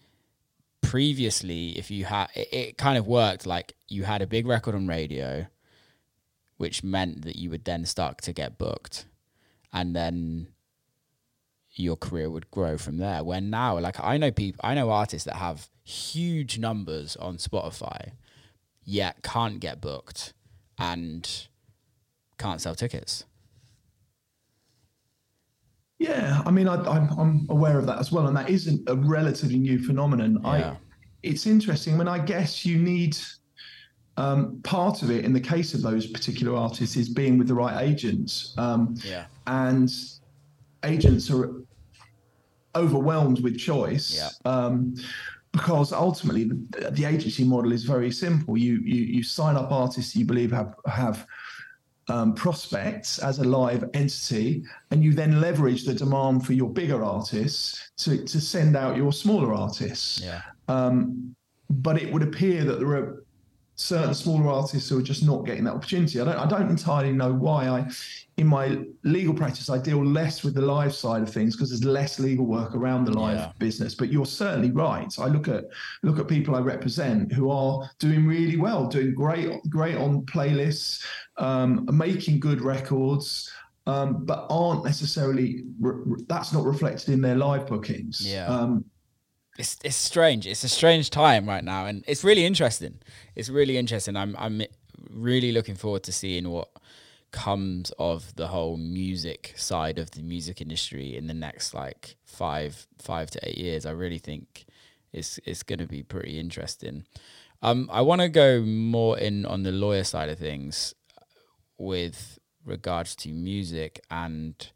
previously, if you had, it, it kind of worked like you had a big record on radio, which meant that you would then start to get booked, and then your career would grow from there. Where now, like, I know people, I know artists that have huge numbers on Spotify, yet can't get booked and can't sell tickets. Yeah, I mean, I, I'm, I'm aware of that as well, and that isn't a relatively new phenomenon. Yeah. I, it's interesting. I mean, I guess you need um, part of it in the case of those particular artists is being with the right agents. Um, yeah, and agents are overwhelmed with choice. Yeah. Um, because ultimately the, the agency model is very simple. You you you sign up artists you believe have have um, prospects as a live entity, and you then leverage the demand for your bigger artists to to send out your smaller artists. Yeah. Um, but it would appear that there are certain smaller artists who are just not getting that opportunity. I don't I don't entirely know why. I in my legal practice I deal less with the live side of things because there's less legal work around the live Yeah. business. But you're certainly right. I look at look at people I represent who are doing really well, doing great great on playlists, um, making good records, um, but aren't necessarily re- that's not reflected in their live bookings. Yeah. Um, It's it's strange. It's a strange time right now, and it's really interesting. It's really interesting. I'm I'm really looking forward to seeing what comes of the whole music side of the music industry in the next like five five to eight years. I really think it's it's going to be pretty interesting. Um, I want to go more in on the lawyer side of things with regards to music and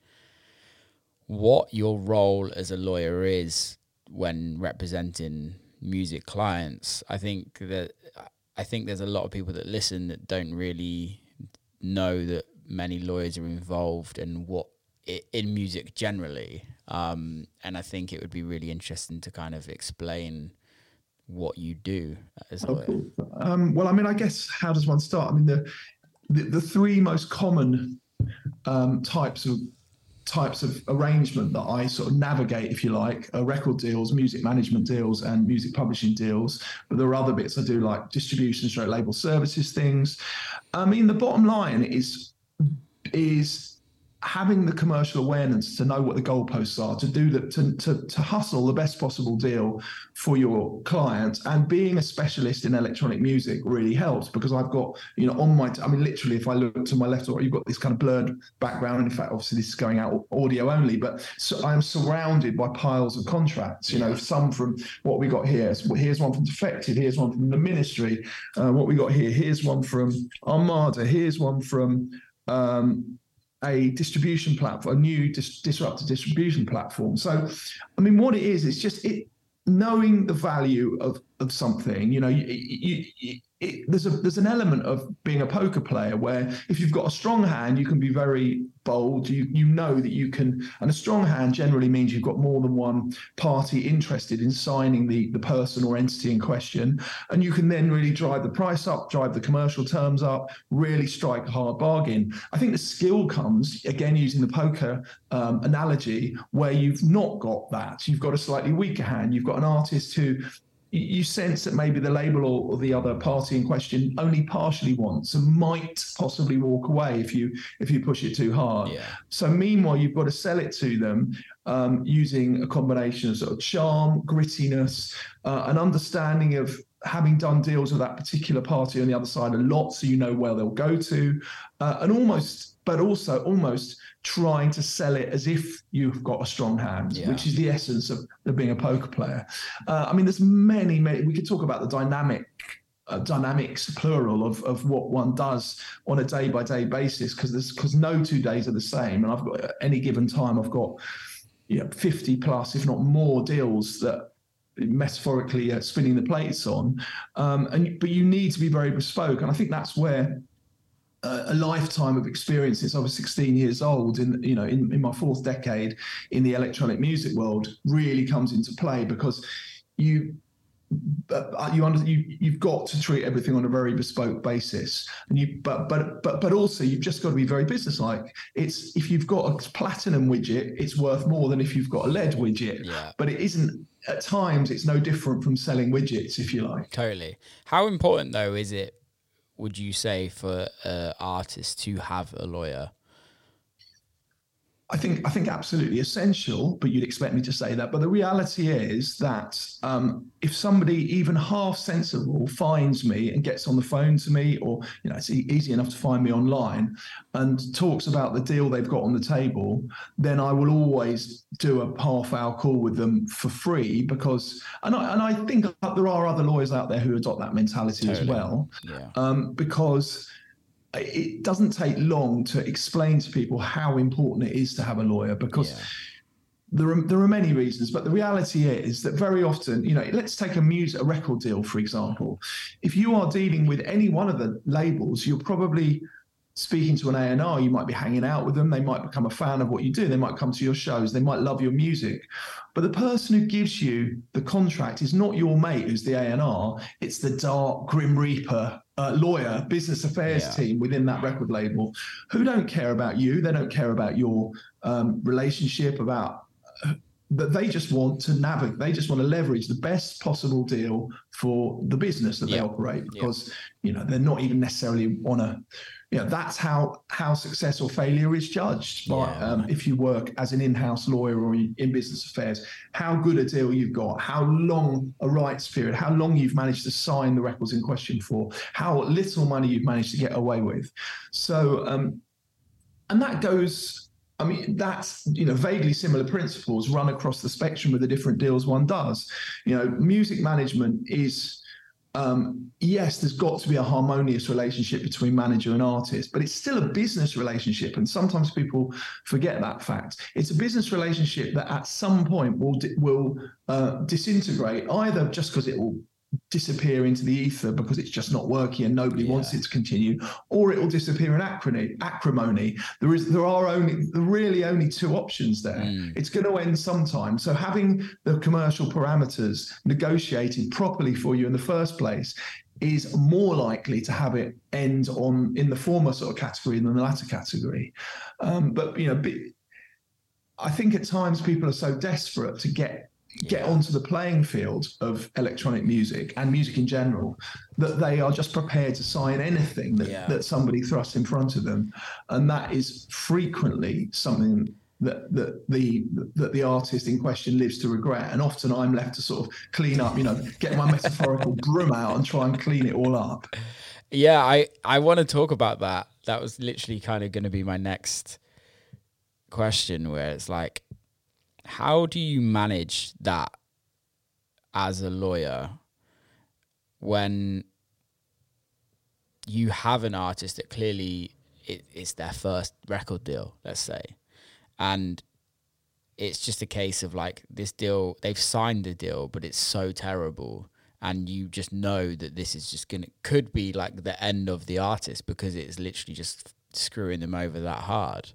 what your role as a lawyer is when representing music clients. I think that I think there's a lot of people that listen that don't really know that many lawyers are involved in what in music generally. Um, and I think it would be really interesting to kind of explain what you do as a lawyer. Um, well, I mean, I guess how does one start? I mean, the the, the three most common um, types of types of arrangement that I sort of navigate, if you like, are record deals, music management deals, and music publishing deals. But there are other bits I do, like distribution, straight label services things. I mean, the bottom line is is having the commercial awareness to know what the goalposts are, to do that, to, to to hustle the best possible deal for your clients, and being a specialist in electronic music really helps because I've got, you know, on my, I mean, literally, if I look to my left or right, you've got this kind of blurred background. And in fact, obviously, this is going out audio only, but so I am surrounded by piles of contracts. You know, some from what we got here. So here's one from Defected. Here's one from the Ministry. Uh, what we got here. Here's one from Armada. Here's one from. Um, a distribution platform, a new dis- disruptive distribution platform. So, I mean, what it is, it's just it knowing the value of of something. You know, you, you, you, it, there's a there's an element of being a poker player where if you've got a strong hand, you can be very bold. You you know that you can, and a strong hand generally means you've got more than one party interested in signing the the person or entity in question, and you can then really drive the price up, drive the commercial terms up, really strike a hard bargain. I think the skill comes again using the poker um, analogy where you've not got that. You've got a slightly weaker hand. You've got an artist who you sense that maybe the label or, or the other party in question only partially wants and might possibly walk away if you if you push it too hard. Yeah. So meanwhile, you've got to sell it to them um, using a combination of sort of charm, grittiness, uh, an understanding of having done deals with that particular party on the other side a lot, so you know where they'll go to, uh, and almost, but also almost trying to sell it as if you've got a strong hand, yeah. which is the essence of, of being a poker player. Uh, I mean, there's many, many, we could talk about the dynamic uh, dynamics, plural, of, of what one does on a day-by-day basis, because there's because no two days are the same. And I've got, at any given time, I've got you know, fifty plus, if not more, deals that metaphorically uh, spinning the plates on. Um, and but you need to be very bespoke. And I think that's where a lifetime of experience since I was sixteen years old in, you know, in, in my fourth decade in the electronic music world really comes into play, because you, uh, you under, you, you've got to treat everything on a very bespoke basis. And you, but, but, but, but also you've just got to be very businesslike. It's, if you've got a platinum widget, it's worth more than if you've got a lead widget, yeah. but it isn't, at times it's no different from selling widgets, if you like. Totally. How important though is it, would you say, for uh, artists to have a lawyer? I think I think absolutely essential, but you'd expect me to say that. But the reality is that um, if somebody even half sensible finds me and gets on the phone to me, or you know, it's e- easy enough to find me online and talks about the deal they've got on the table, then I will always do a half-hour call with them for free because, and I and I think there are other lawyers out there who adopt that mentality totally. as well, yeah. um, because. It doesn't take long to explain to people how important it is to have a lawyer because yeah. there are there are many reasons, but the reality is that very often, you know, let's take a music a record deal for example. If you are dealing with any one of the labels, you're probably speaking to an A and R, you might be hanging out with them, they might become a fan of what you do, they might come to your shows, they might love your music. But the person who gives you the contract is not your mate who's the A and R, it's the dark Grim Reaper uh, lawyer, business affairs yeah. team within that record label who don't care about you, they don't care about your um, relationship, about uh, that they just want to navigate, they just want to leverage the best possible deal for the business that yeah. they operate because, yeah. you know, they're not even necessarily on a, you know, that's how how success or failure is judged. By, yeah. um, if you work as an in-house lawyer or in business affairs, how good a deal you've got, how long a rights period, how long you've managed to sign the records in question for, how little money you've managed to get away with. So, um, and that goes, I mean, that's, you know, vaguely similar principles run across the spectrum of the different deals one does. You know, music management is, Um, yes, there's got to be a harmonious relationship between manager and artist, but it's still a business relationship. And sometimes people forget that fact. It's a business relationship that at some point will will uh, disintegrate, either just because it will disappear into the ether because it's just not working and nobody yeah. wants it to continue, or it will disappear in acrimony. acrimony. There is, there are only, there are really only two options there. Mm. It's going to end sometime. So having the commercial parameters negotiated properly for you in the first place is more likely to have it end on in the former sort of category than the latter category. Um, but, you know, I think at times people are so desperate to get get yeah. onto the playing field of electronic music and music in general that they are just prepared to sign anything that, yeah. that somebody thrusts in front of them. And that is frequently something that, that the that the artist in question lives to regret. And often I'm left to sort of clean up, you know, get my metaphorical broom out and try and clean it all up. Yeah, I, I want to talk about that. That was literally kind of going to be my next question, where it's like, how do you manage that as a lawyer when you have an artist that clearly it, it's their first record deal, let's say, and it's just a case of like this deal, they've signed the deal, but it's so terrible, and you just know that this is just gonna could be like the end of the artist because it's literally just screwing them over that hard.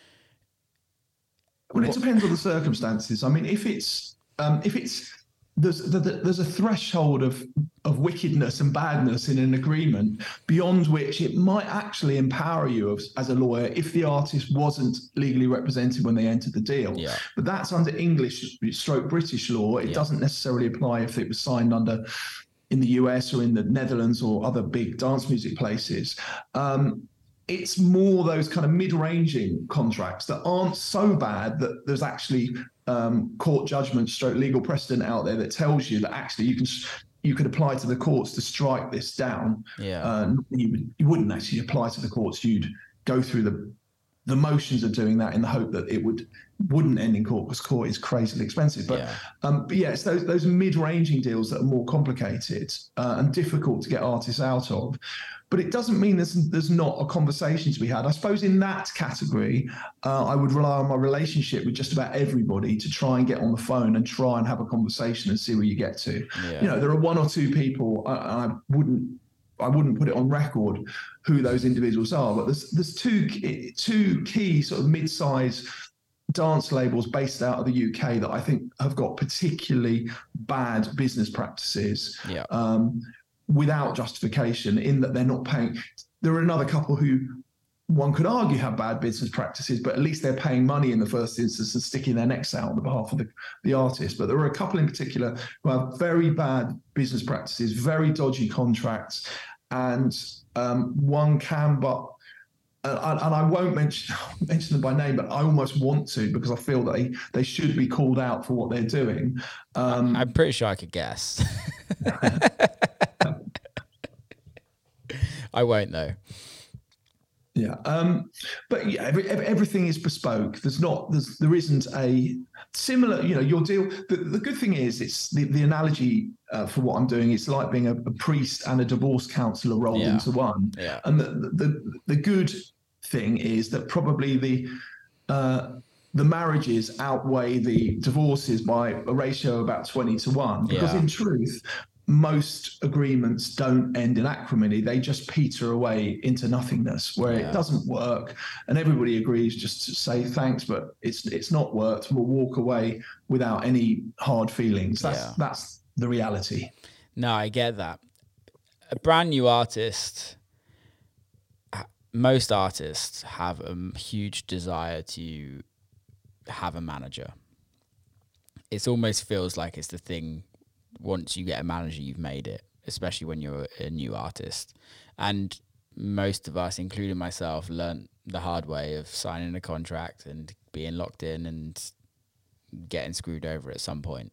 Well, it depends on the circumstances. I mean, if it's um, if it's there's there's a threshold of of wickedness and badness in an agreement beyond which it might actually empower you as, as a lawyer if the artist wasn't legally represented when they entered the deal. Yeah. But that's under English stroke British law. It yeah. doesn't necessarily apply if it was signed under in the U S or in the Netherlands or other big dance music places. Um, It's more those kind of mid-ranging contracts that aren't so bad that there's actually um, court judgment, stroke legal precedent out there that tells you that actually you can you could apply to the courts to strike this down. Yeah, uh, you, would, you wouldn't actually apply to the courts. You'd go through the the motions of doing that in the hope that it would wouldn't end in court because court is crazily expensive. But yeah, um, but yeah, it's those those mid-ranging deals that are more complicated uh, and difficult to get artists out of. But it doesn't mean there's there's not a conversation to be had. I suppose in that category, uh, I would rely on my relationship with just about everybody to try and get on the phone and try and have a conversation and see where you get to. Yeah. You know, there are one or two people, I, I wouldn't I wouldn't put it on record who those individuals are, but there's there's two two key sort of mid-size dance labels based out of the U K that I think have got particularly bad business practices. Yeah. Um, without justification, in that they're not paying. There are another couple who one could argue have bad business practices, but at least they're paying money in the first instance and sticking their necks out on the behalf of the, the artist. But there are a couple in particular who have very bad business practices, very dodgy contracts, and um, one can but and, and I won't mention mention them by name, but I almost want to, because I feel that they, they should be called out for what they're doing. Um, I'm pretty sure I could guess. I won't though. Yeah, um, but yeah, every, every, everything is bespoke. There's not, there's, there isn't a similar. You know, your deal. The, the good thing is, it's the, the analogy uh, for what I'm doing. It's like being a, a priest and a divorce counsellor rolled yeah. into one. Yeah. And the, the the good thing is that probably the uh, the marriages outweigh the divorces by a ratio of about twenty to one. Because yeah. in truth, most agreements don't end in acrimony. They just peter away into nothingness, where yeah. it doesn't work, and everybody agrees just to say thanks, but it's it's not worked. We'll walk away without any hard feelings. That's yeah. that's the reality. No, I get that. A brand new artist, most artists have a huge desire to have a manager. It almost feels like it's the thing. Once you get a manager, you've made it, especially when you're a new artist. And most of us, including myself, learnt the hard way of signing a contract and being locked in and getting screwed over at some point.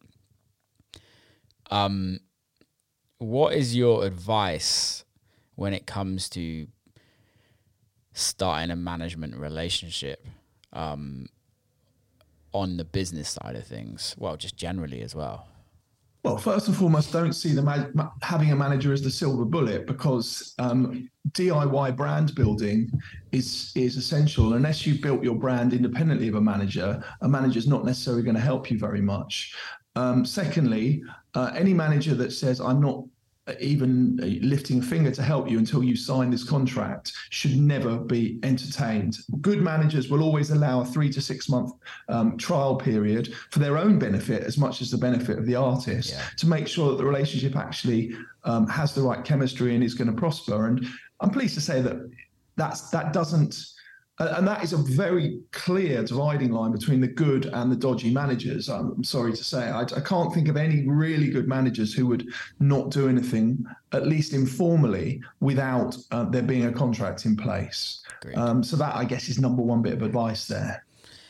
Um, what is your advice when it comes to starting a management relationship um, on the business side of things? Well, just generally as well. Well, first and foremost, don't see the ma- ma- having a manager as the silver bullet, because um, D I Y brand building is is essential. Unless you built your brand independently of a manager, a manager is not necessarily going to help you very much. Um, secondly, uh, any manager that says, I'm not even lifting a finger to help you until you sign this contract should never be entertained. Good managers will always allow a three to six month um, trial period for their own benefit as much as the benefit of the artist, yeah. to make sure that the relationship actually um, has the right chemistry and is going to prosper. And I'm pleased to say that that's, that doesn't, and that is a very clear dividing line between the good and the dodgy managers. I'm sorry to say, I, I can't think of any really good managers who would not do anything, at least informally, without uh, there being a contract in place. Um, so that, I guess, is number one bit of advice there.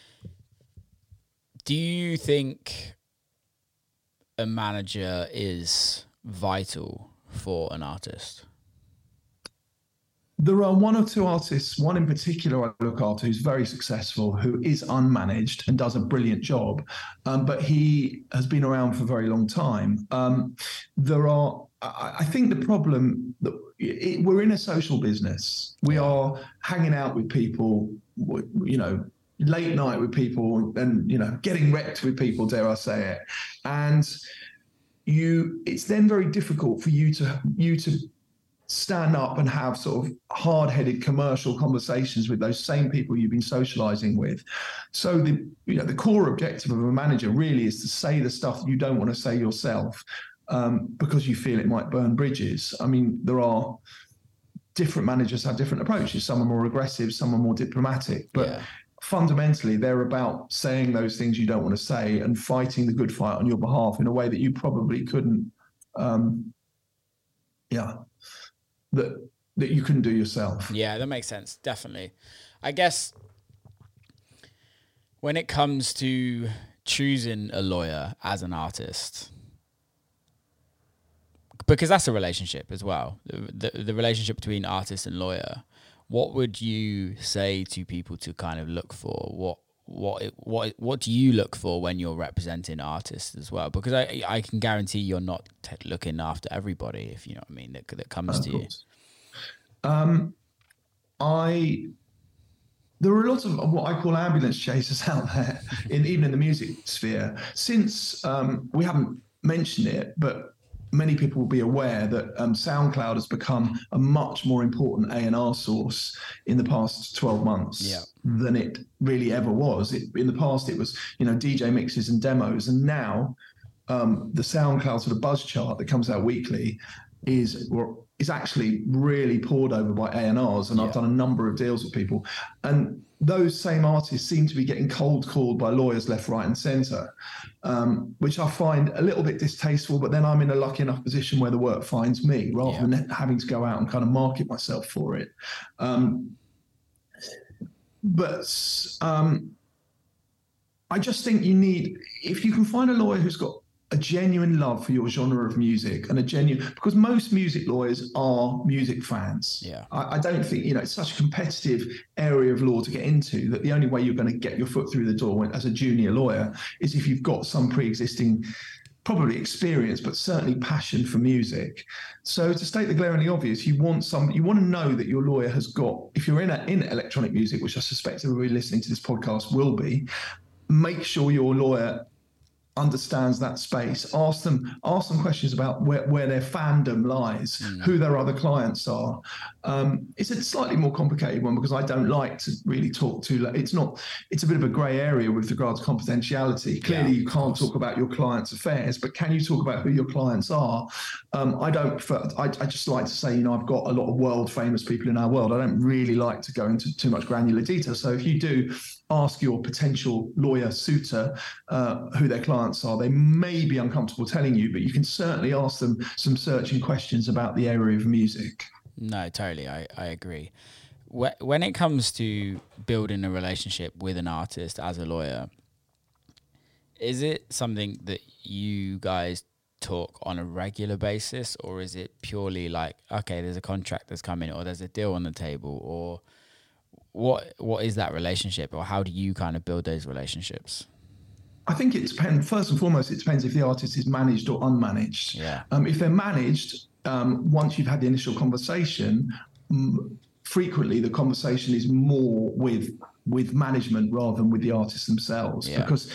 Do you think a manager is vital for an artist? There are one or two artists, one in particular I look after, who's very successful, who is unmanaged and does a brilliant job, um, but he has been around for a very long time. Um, there are, I, I think the problem, that it, we're in a social business. We are hanging out with people, you know, late night with people and, you know, getting wrecked with people, dare I say it. And you, it's then very difficult for you to, you to, stand up and have sort of hard-headed commercial conversations with those same people you've been socializing with. So the you know the core objective of a manager really is to say the stuff you don't want to say yourself, um, because you feel it might burn bridges. I mean, there are different managers have different approaches. Some are more aggressive, some are more diplomatic, but yeah. fundamentally they're about saying those things you don't want to say and fighting the good fight on your behalf in a way that you probably couldn't um, yeah that that you couldn't do yourself. Yeah, that makes sense. Definitely. I guess when it comes to choosing a lawyer as an artist, because that's a relationship as well, the, the, the relationship between artist and lawyer, what would you say to people to kind of look for? What what what what do you look for when you're representing artists as well? Because I I can guarantee you're not t- looking after everybody, if you know what I mean, that that comes uh, to you. Um, I there are a lot of what I call ambulance chasers out there, in even in the music sphere. Since um, we haven't mentioned it, but many people will be aware that um, SoundCloud has become a much more important A and R source in the past twelve months yeah. than it really ever was. It, in the past, it was, you know, D J mixes and demos. And now um, the SoundCloud sort of buzz chart that comes out weekly is is actually really poured over by A and Rs. And yeah. I've done a number of deals with people. And those same artists seem to be getting cold called by lawyers left, right, and centre, um, which I find a little bit distasteful. But then I'm in a lucky enough position where the work finds me rather yeah. than having to go out and kind of market myself for it. Um, but um, I just think you need, if you can find a lawyer who's got a genuine love for your genre of music and a genuine, because most music lawyers are music fans. Yeah. I, I don't think, you know, it's such a competitive area of law to get into that the only way you're going to get your foot through the door as a junior lawyer is if you've got some pre-existing, probably experience, but certainly passion for music. So to state the glaringly obvious, you want some, you want to know that your lawyer has got, if you're in a, in electronic music, which I suspect everybody listening to this podcast will be, make sure your lawyer understands that space. Ask them, ask them questions about where, where their fandom lies, mm. who their other clients are. Um, it's a slightly more complicated one because I don't like to really talk to. It's not. It's a bit of a grey area with regards to confidentiality. Clearly, yeah, you can't talk about your clients' affairs, but can you talk about who your clients are? Um, I don't. I, I just like to say, you know, I've got a lot of world famous people in our world. I don't really like to go into too much granular detail. So if you do ask your potential lawyer suitor uh, who their clients are, they may be uncomfortable telling you, but you can certainly ask them some searching questions about the area of music. No, totally. I, I agree. When it comes to building a relationship with an artist as a lawyer, is it something that you guys talk on a regular basis, or is it purely like, okay, there's a contract that's coming, or there's a deal on the table, or what what is that relationship, or how do you kind of build those relationships? I think it depends. First and foremost, it depends if the artist is managed or unmanaged. Yeah. Um, if they're managed, um, once you've had the initial conversation, m- frequently the conversation is more with with management rather than with the artists themselves. Yeah. Because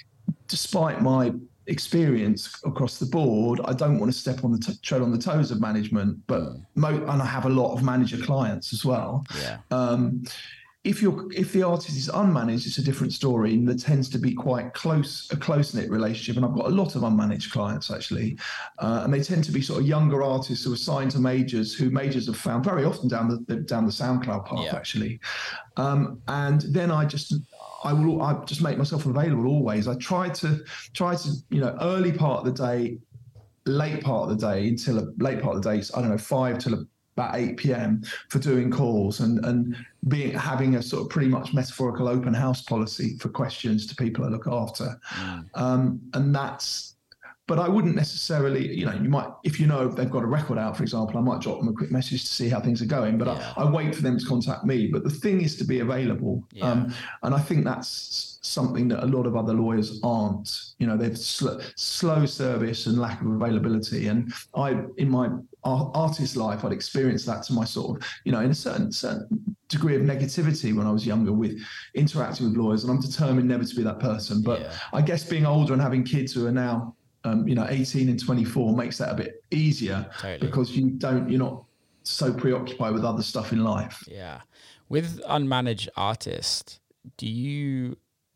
despite my experience across the board, I don't want to step on the t- tread on the toes of management, but mm. mo- and I have a lot of manager clients as well. Yeah. Um, if you're if the artist is unmanaged, it's a different story, and there tends to be quite close a close knit relationship. And I've got a lot of unmanaged clients actually, uh, and they tend to be sort of younger artists who are signed to majors, who majors have found very often down the down the SoundCloud path yeah. actually. Um, and then I just. I will. I just make myself available always. I try to try to you know early part of the day, late part of the day until a late part of the day. I don't know five till about eight p.m. for doing calls and and being having a sort of pretty much metaphorical open house policy for questions to people I look after, mm. um, and that's. But I wouldn't necessarily, you know, you might, if you know they've got a record out, for example, I might drop them a quick message to see how things are going, but yeah. I, I wait for them to contact me. But the thing is to be available. Yeah. Um, and I think that's something that a lot of other lawyers aren't. You know, they've sl- slow service and lack of availability. And I, in my artist life, I'd experienced that to my sort of, you know, in a certain, certain degree of negativity when I was younger with interacting with lawyers. And I'm determined never to be that person. But yeah. I guess being older and having kids who are now, Um, you know, eighteen and twenty-four makes that a bit easier totally. Because you don't, you're not so preoccupied with other stuff in life. Yeah. With unmanaged artists, do you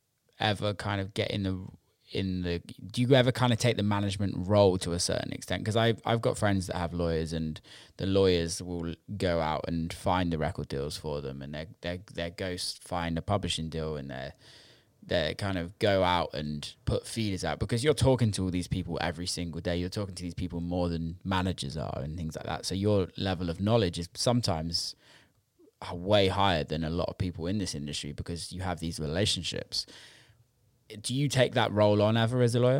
ever kind of get in the, in the, do you ever kind of take the management role to a certain extent? Because I've, I've got friends that have lawyers, and the lawyers will go out and find the record deals for them, and they they they go find a publishing deal, and they're, they kind of go out and put feelers out, because you're talking to all these people every single day. You're talking to these people more than managers are and things like that. So your level of knowledge is sometimes way higher than a lot of people in this industry because you have these relationships. Do you take that role on ever as a lawyer?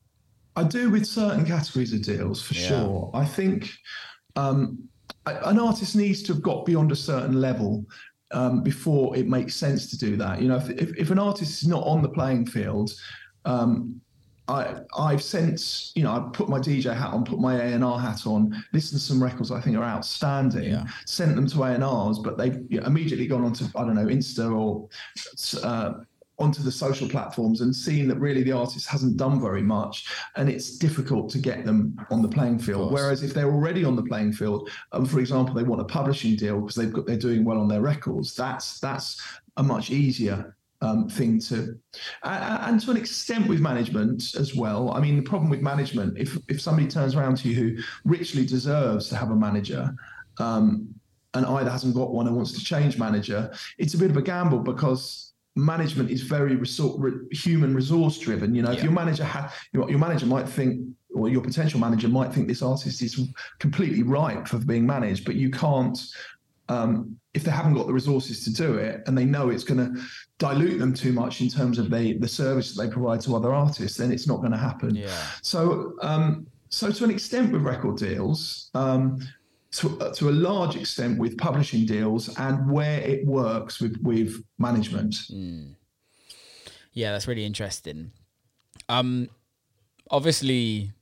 I do with certain categories of deals, for yeah. sure. I think um, an artist needs to have got beyond a certain level Um, before it makes sense to do that. You know, if, if, if an artist is not on the playing field, um, I, I've sent, you know, I put my D J hat on, put my A and R hat on, listened to some records I think are outstanding, yeah. sent them to A and Rs, but they've you know, immediately gone onto, I don't know, Insta or uh, onto the social platforms and seen that really the artist hasn't done very much, and it's difficult to get them on the playing field. Whereas if they're already on the playing field, um, for example, they want a publishing deal because they've got they're doing well on their records, that's that's a much easier um, thing to, uh, and to an extent with management as well. I mean, the problem with management, if if somebody turns around to you who richly deserves to have a manager, um, and either hasn't got one or wants to change manager, it's a bit of a gamble because management is very resor- re- human resource driven. You know, yeah. if your manager ha- your, your manager might think, or your potential manager might think this artist is completely ripe for being managed, but you can't um, if they haven't got the resources to do it, and they know it's going to dilute them too much in terms of the the service that they provide to other artists, then it's not going to happen. Yeah. So, um, so to an extent with record deals, um, to uh, to a large extent with publishing deals, and where it works with with management. Mm. Yeah, that's really interesting. Um, obviously,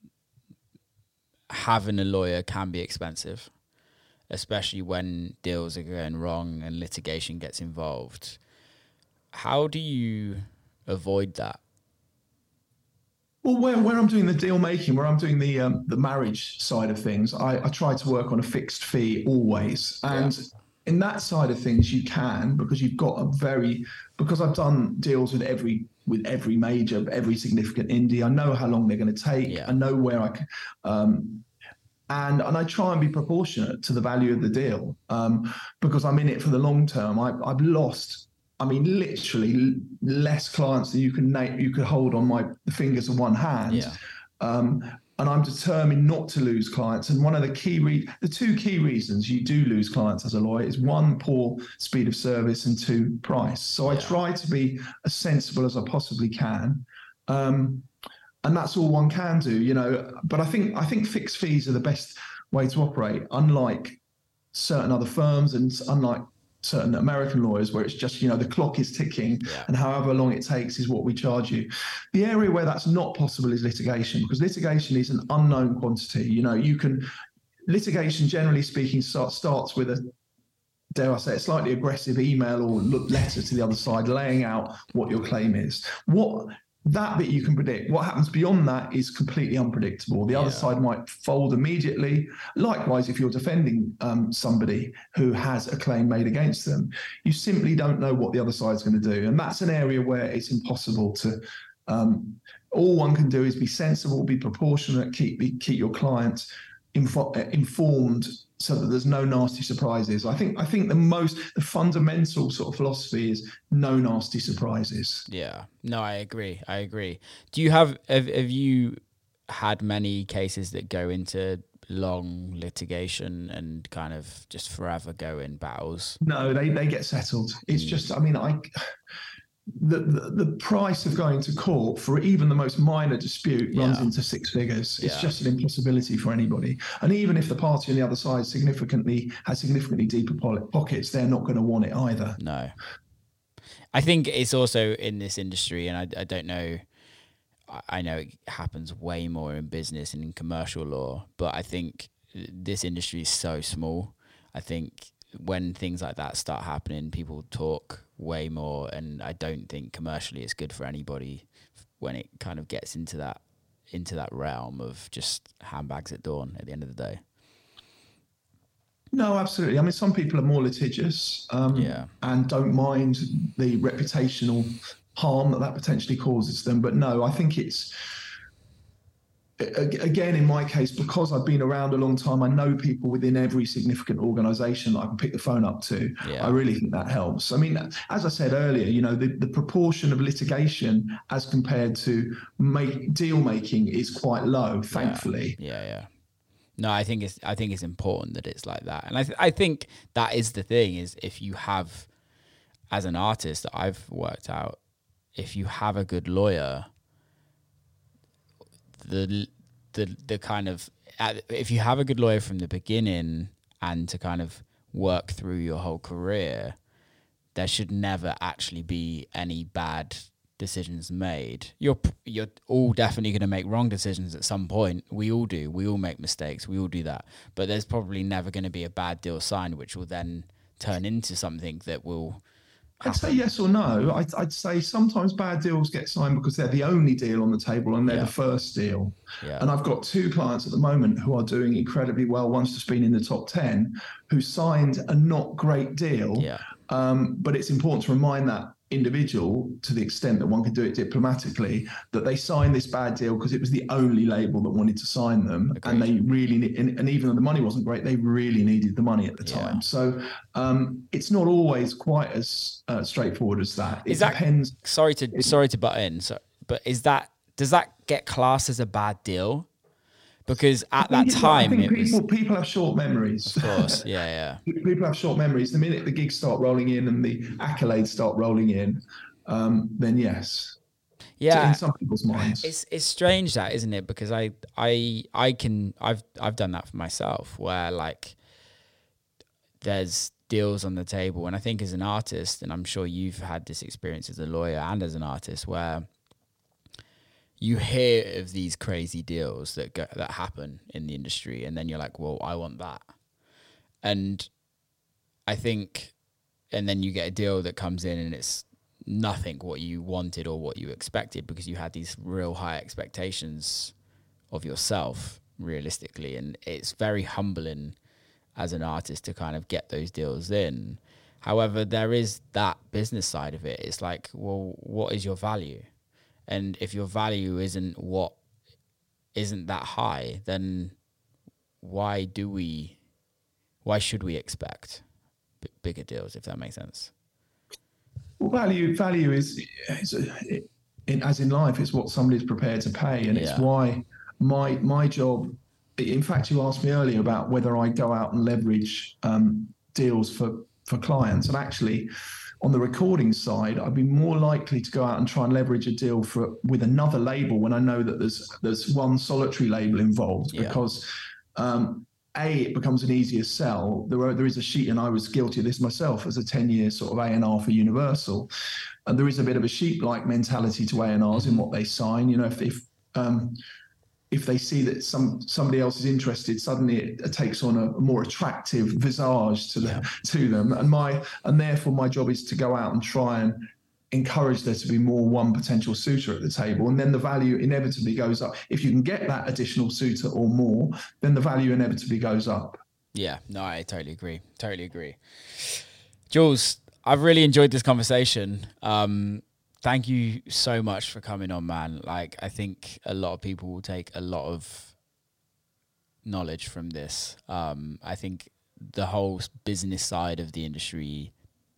having a lawyer can be expensive, especially when deals are going wrong and litigation gets involved. How do you avoid that? Well, where, where I'm doing the deal making, where I'm doing the um, the marriage side of things, I, I try to work on a fixed fee always. And yeah. in that side of things, you can, because you've got a very, because I've done deals with every with every major, every significant indie. I know how long they're going to take. Yeah. I know where I can, um, and and I try and be proportionate to the value of the deal, um, because I'm in it for the long term. I, I've lost. I mean, literally less clients than you can name, you could hold on my the fingers of one hand. Yeah. Um, and I'm determined not to lose clients. And one of the key, re- the two key reasons you do lose clients as a lawyer is one, poor speed of service, and two, price. So yeah. I try to be as sensible as I possibly can. Um, and that's all one can do, you know. But I think I think fixed fees are the best way to operate, unlike certain other firms and unlike certain American lawyers where it's just, you know, the clock is ticking yeah. and however long it takes is what we charge you. The area where that's not possible is litigation, because litigation is an unknown quantity. You know, you can, litigation generally speaking start, starts with a, dare I say, a slightly aggressive email or letter to the other side laying out what your claim is. What That bit you can predict. What happens beyond that is completely unpredictable. The yeah. other side might fold immediately. Likewise, if you're defending um, somebody who has a claim made against them, you simply don't know what the other side's going to do. And that's an area where it's impossible to, um, all one can do is be sensible, be proportionate, keep, be, keep your client info- informed so that there's no nasty surprises. I think I think the most, the fundamental sort of philosophy is no nasty surprises. Yeah, no, I agree. I agree. Do you have, have, have you had many cases that go into long litigation and kind of just forever go in battles? No, they, they get settled. It's mm. just, I mean, I... The, the the price of going to court for even the most minor dispute runs yeah. into six figures. It's yeah. just an impossibility for anybody. And even if the party on the other side significantly has significantly deeper pockets, they're not going to want it either. No. I think it's also in this industry, and I, I don't know, I know it happens way more in business and in commercial law, but I think this industry is so small. I think when things like that start happening, people talk way more, and I don't think commercially it's good for anybody when it kind of gets into that into that realm of just handbags at dawn at the end of the day. No, absolutely. I mean, some people are more litigious um, yeah. and don't mind the reputational harm that that potentially causes them. But no, I think it's, again, in my case, because I've been around a long time, I know people within every significant organisation that I can pick the phone up to. Yeah. I really think that helps. I mean, as I said earlier, you know, the, the proportion of litigation as compared to make, deal making is quite low, thankfully. Yeah, yeah. yeah. No, I think it's I think it's important that it's like that, and I th- I think that is the thing, is if you have, as an artist that I've worked out, if you have a good lawyer, the the the kind of if you have a good lawyer from the beginning and to kind of work through your whole career, there should never actually be any bad decisions made. You're you're all definitely going to make wrong decisions at some point. We all do. We all make mistakes. We all do that. But there's probably never going to be a bad deal signed, which will then turn into something that will happen. I'd say yes or no. I'd, I'd say sometimes bad deals get signed because they're the only deal on the table and they're yeah. the first deal. Yeah. And I've got two clients at the moment who are doing incredibly well. One's just been in the top ten, who signed a not great deal. Yeah. Um, but it's important to remind that individual, to the extent that one can do it diplomatically, that they signed this bad deal because it was the only label that wanted to sign them. Agreed. And they really need, and, and even though the money wasn't great, they really needed the money at the yeah. time. So um, it's not always quite as uh, straightforward as that. It is that, depends. Sorry to sorry to butt in, so, but is that does that get classed as a bad deal? Because at I that think, time, I think it people, was... people have short memories. Of course, yeah, yeah. People have short memories. The minute the gigs start rolling in and the accolades start rolling in, um, then yes. Yeah, in some people's minds. It's it's strange that, isn't it? Because I I I can I've I've done that for myself, where like there's deals on the table, and I think as an artist, and I'm sure you've had this experience as a lawyer and as an artist, where you hear of these crazy deals that go, that happen in the industry, and then you're like, well, I want that. And I think, and then you get a deal that comes in and it's nothing what you wanted or what you expected, because you had these real high expectations of yourself realistically. And it's very humbling as an artist to kind of get those deals in. However, there is that business side of it. It's like, well, what is your value? And if your value isn't what isn't that high, then why do we, why should we expect b- bigger deals, if that makes sense? Well, value value is, is it, in, as in life, it's what somebody's prepared to pay, and yeah. it's why my my job. In fact, you asked me earlier about whether I go out and leverage um, deals for for clients, and actually, on the recording side, I'd be more likely to go out and try and leverage a deal for with another label when I know that there's there's one solitary label involved, yeah. because um, A, it becomes an easier sell. There are, there is a sheet, and I was guilty of this myself as a ten-year sort of A and R for Universal, and there is a bit of a sheep-like mentality to A and Rs in what they sign. You know, if if um, if they see that some somebody else is interested, suddenly it, it takes on a, a more attractive visage to the, yeah. to them. And my and therefore my job is to go out and try and encourage there to be more one potential suitor at the table, and then the value inevitably goes up. If you can get that additional suitor or more, then the value inevitably goes up. Yeah, no, I totally agree. Totally agree. Jules, I've really enjoyed this conversation. Um, Thank you so much for coming on, man. Like, I think a lot of people will take a lot of knowledge from this. Um, I think the whole business side of the industry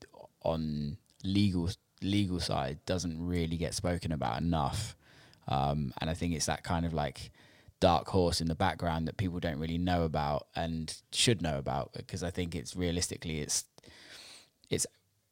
on legal legal side doesn't really get spoken about enough. Um, and I think it's that kind of like dark horse in the background that people don't really know about and should know about, because I think it's realistically, it's it's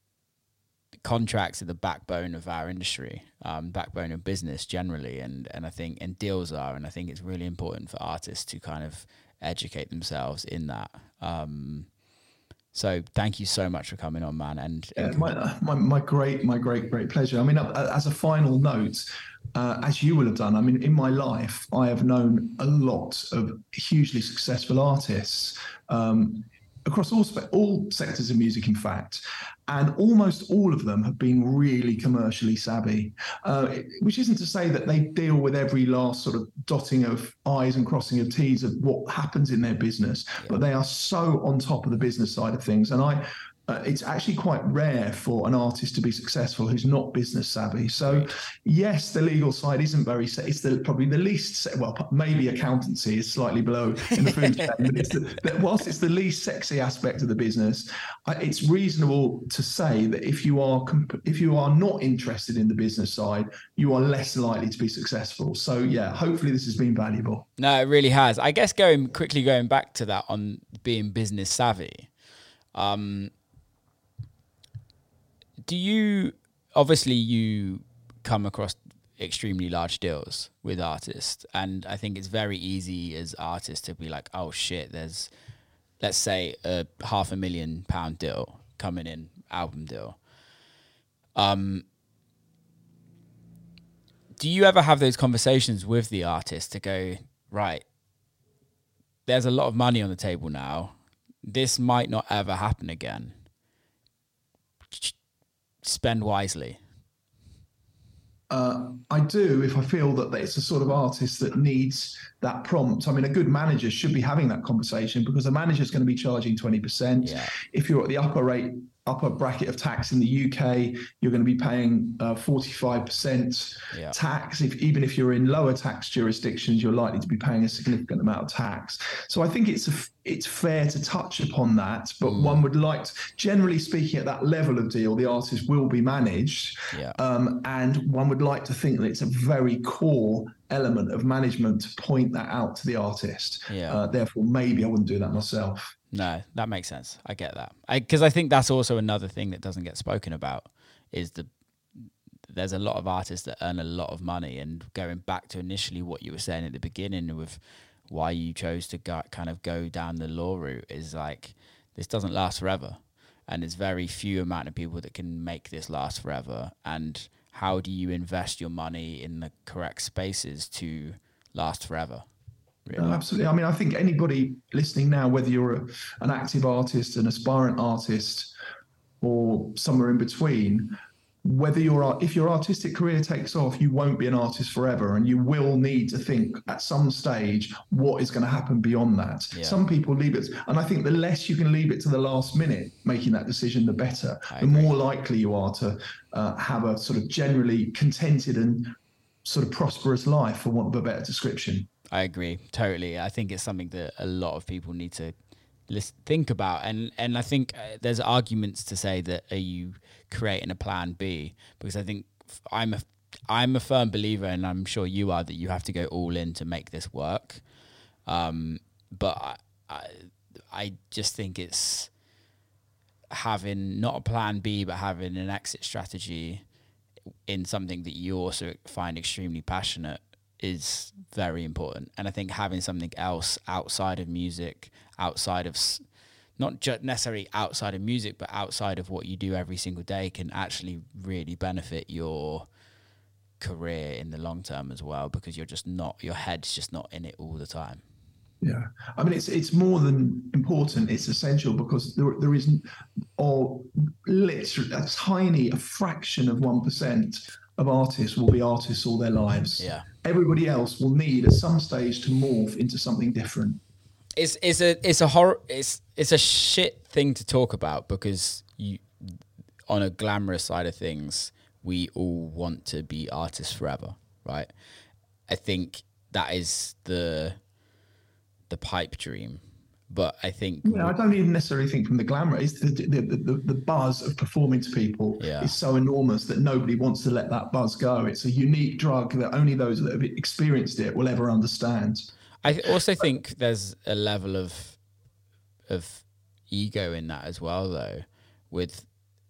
contracts are the backbone of our industry, um, backbone of business generally, and and I think and deals are, and I think it's really important for artists to kind of educate themselves in that. Um, so thank you so much for coming on, man. And, yeah, and my, my my great my great great pleasure. I mean, as a final note, uh, as you will have done, I mean, in my life, I have known a lot of hugely successful artists. Um, across all spe- all sectors of music, in fact, and almost all of them have been really commercially savvy, uh, which isn't to say that they deal with every last sort of dotting of I's and crossing of T's of what happens in their business, yeah. but they are so on top of the business side of things. And I, uh, it's actually quite rare for an artist to be successful who's not business savvy. So yes, the legal side isn't very, it's the, probably the least, well, maybe accountancy is slightly below in the food chain, but it's the, whilst it's the least sexy aspect of the business, it's reasonable to say that if you are, if you are not interested in the business side, you are less likely to be successful. So yeah, hopefully this has been valuable. No, it really has. I guess going quickly going back to that on being business savvy, um, do you, obviously you come across extremely large deals with artists, and I think it's very easy as artists to be like, oh shit, there's, let's say a half a million pound deal coming in, album deal. Um, do you ever have those conversations with the artist to go, right, there's a lot of money on the table now, this might not ever happen again, spend wisely? Uh, I do, if I feel that it's a sort of artist that needs that prompt. I mean, a good manager should be having that conversation, because a manager is going to be charging twenty percent. Yeah. If you're at the upper rate, upper bracket of tax in the U K, you're going to be paying uh, forty-five percent yeah. tax. If even if you're in lower tax jurisdictions, you're likely to be paying a significant amount of tax. So I think it's a, it's fair to touch upon that, but mm. one would like to, generally speaking, at that level of deal, the artist will be managed, yeah. um, and one would like to think that it's a very core element of management to point that out to the artist. Yeah. Uh, therefore, maybe I wouldn't do that myself. No, that makes sense. I get that. Because I, I think that's also another thing that doesn't get spoken about is the there's a lot of artists that earn a lot of money. And going back to initially what you were saying at the beginning with why you chose to go, kind of go down the law route is like, this doesn't last forever. And there's very few amount of people that can make this last forever. And how do you invest your money in the correct spaces to last forever? Really? No, absolutely. I mean, I think anybody listening now, whether you're a, an active artist, an aspirant artist, or somewhere in between, whether your if your artistic career takes off, you won't be an artist forever, and you will need to think at some stage what is going to happen beyond that. Yeah. Some people leave it, and I think the less you can leave it to the last minute making that decision, the better. I the agree. more likely you are to uh, have a sort of generally contented and sort of prosperous life, for want of a better description. I agree totally. I think it's something that a lot of people need to listen, think about, and and I think uh, there's arguments to say that are you creating a plan B, because I think I'm a I'm a firm believer, and I'm sure you are, that you have to go all in to make this work. Um, but I, I I just think it's having not a plan B, but having an exit strategy in something that you also find extremely passionate is very important. And I think having something else outside of music, outside of s- not just necessarily outside of music, but outside of what you do every single day, can actually really benefit your career in the long term as well, because you're just not, your head's just not in it all the time. Yeah, I mean, it's it's more than important. It's essential, because there there isn't, or literally a tiny, a fraction of one percent of artists will be artists all their lives. Yeah, everybody else will need at some stage to morph into something different. It's it's a it's a horror it's it's a shit thing to talk about, because you, on a glamorous side of things, we all want to be artists forever, right? I think that is the the pipe dream, but I think yeah, I don't even necessarily think from the glamour. It's the the, the the buzz of performing to people yeah. is so enormous that nobody wants to let that buzz go. It's a unique drug that only those that have experienced it will ever understand. I also think there's a level of of ego in that as well, though, with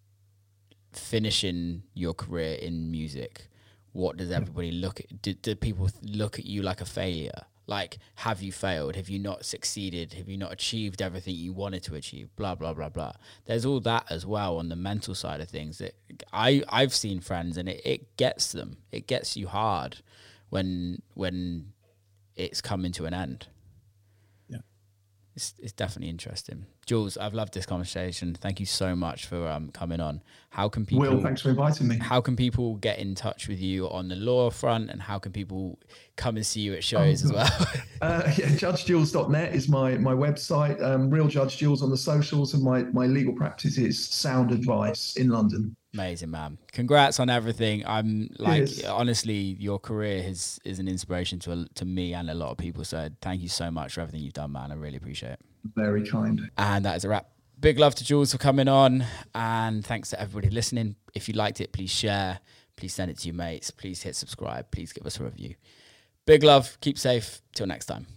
finishing your career in music. What does everybody look at? Do, do people look at you like a failure? Like, have you failed? Have you not succeeded? Have you not achieved everything you wanted to achieve? Blah, blah, blah, blah. There's all that as well on the mental side of things that I, I've seen friends, and it, it gets them. It gets you hard when when it's coming to an end. Yeah. It's, it's definitely interesting. Jules, I've loved this conversation. Thank you so much for um, coming on. How can people... Will, thanks for inviting me. How can people get in touch with you on the law front, and how can people come and see you at shows oh, as well? uh, yeah, judge jules dot net is my my website. Um, Real Judge Jules on the socials, and my, my legal practice is Sound Advice in London. Amazing, man. Congrats on everything. I'm like, Cheers. honestly, your career is, is an inspiration to to me and a lot of people. So thank you so much for everything you've done, man. I really appreciate it. Very kind. And that is a wrap. Big love to Jules for coming on, and thanks to everybody listening. If you liked it, please share, please send it to your mates, please hit subscribe, please give us a review. Big love, keep safe, till next time.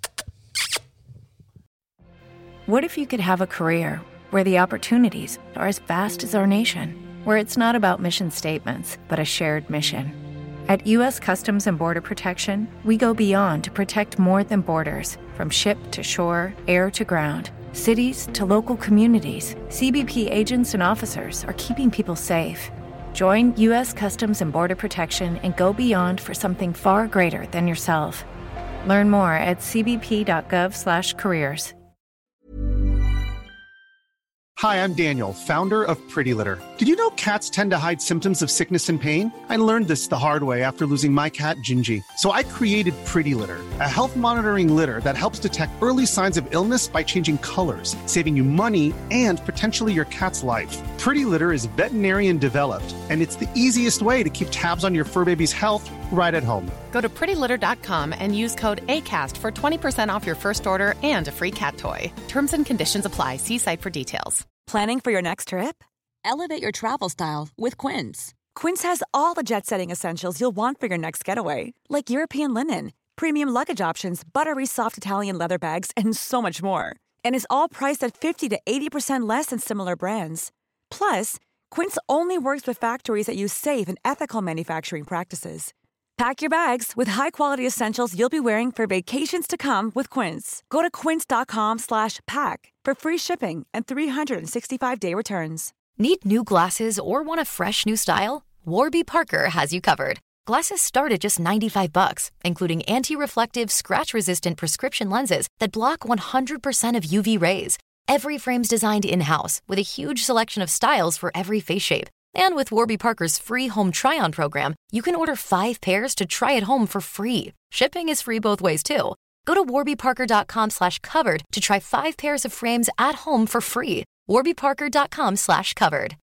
What if you could have a career where the opportunities are as vast as our nation, where it's not about mission statements, but a shared mission? At U S Customs and Border Protection, we go beyond to protect more than borders. From ship to shore, air to ground, cities to local communities, C B P agents and officers are keeping people safe. Join U S Customs and Border Protection and go beyond for something far greater than yourself. Learn more at c b p dot gov slash careers. Hi, I'm Daniel, founder of Pretty Litter. Did you know cats tend to hide symptoms of sickness and pain? I learned this the hard way after losing my cat, Gingy. So I created Pretty Litter, a health monitoring litter that helps detect early signs of illness by changing colors, saving you money and potentially your cat's life. Pretty Litter is veterinarian developed, and it's the easiest way to keep tabs on your fur baby's health right at home. Go to pretty litter dot com and use code ACAST for twenty percent off your first order and a free cat toy. Terms and conditions apply. See site for details. Planning for your next trip? Elevate your travel style with Quince. Quince has all the jet-setting essentials you'll want for your next getaway, like European linen, premium luggage options, buttery soft Italian leather bags, and so much more. And is all priced at fifty to eighty percent less than similar brands. Plus, Quince only works with factories that use safe and ethical manufacturing practices. Pack your bags with high-quality essentials you'll be wearing for vacations to come with Quince. Go to quince.com slash pack for free shipping and three sixty-five day returns. Need new glasses or want a fresh new style? Warby Parker has you covered. Glasses start at just ninety-five bucks, including anti-reflective, scratch-resistant prescription lenses that block one hundred percent of U V rays. Every frame's designed in-house with a huge selection of styles for every face shape. And with Warby Parker's free home try-on program, you can order five pairs to try at home for free. Shipping is free both ways, too. Go to warbyparker.com slash covered to try five pairs of frames at home for free. warbyparker.com slash covered.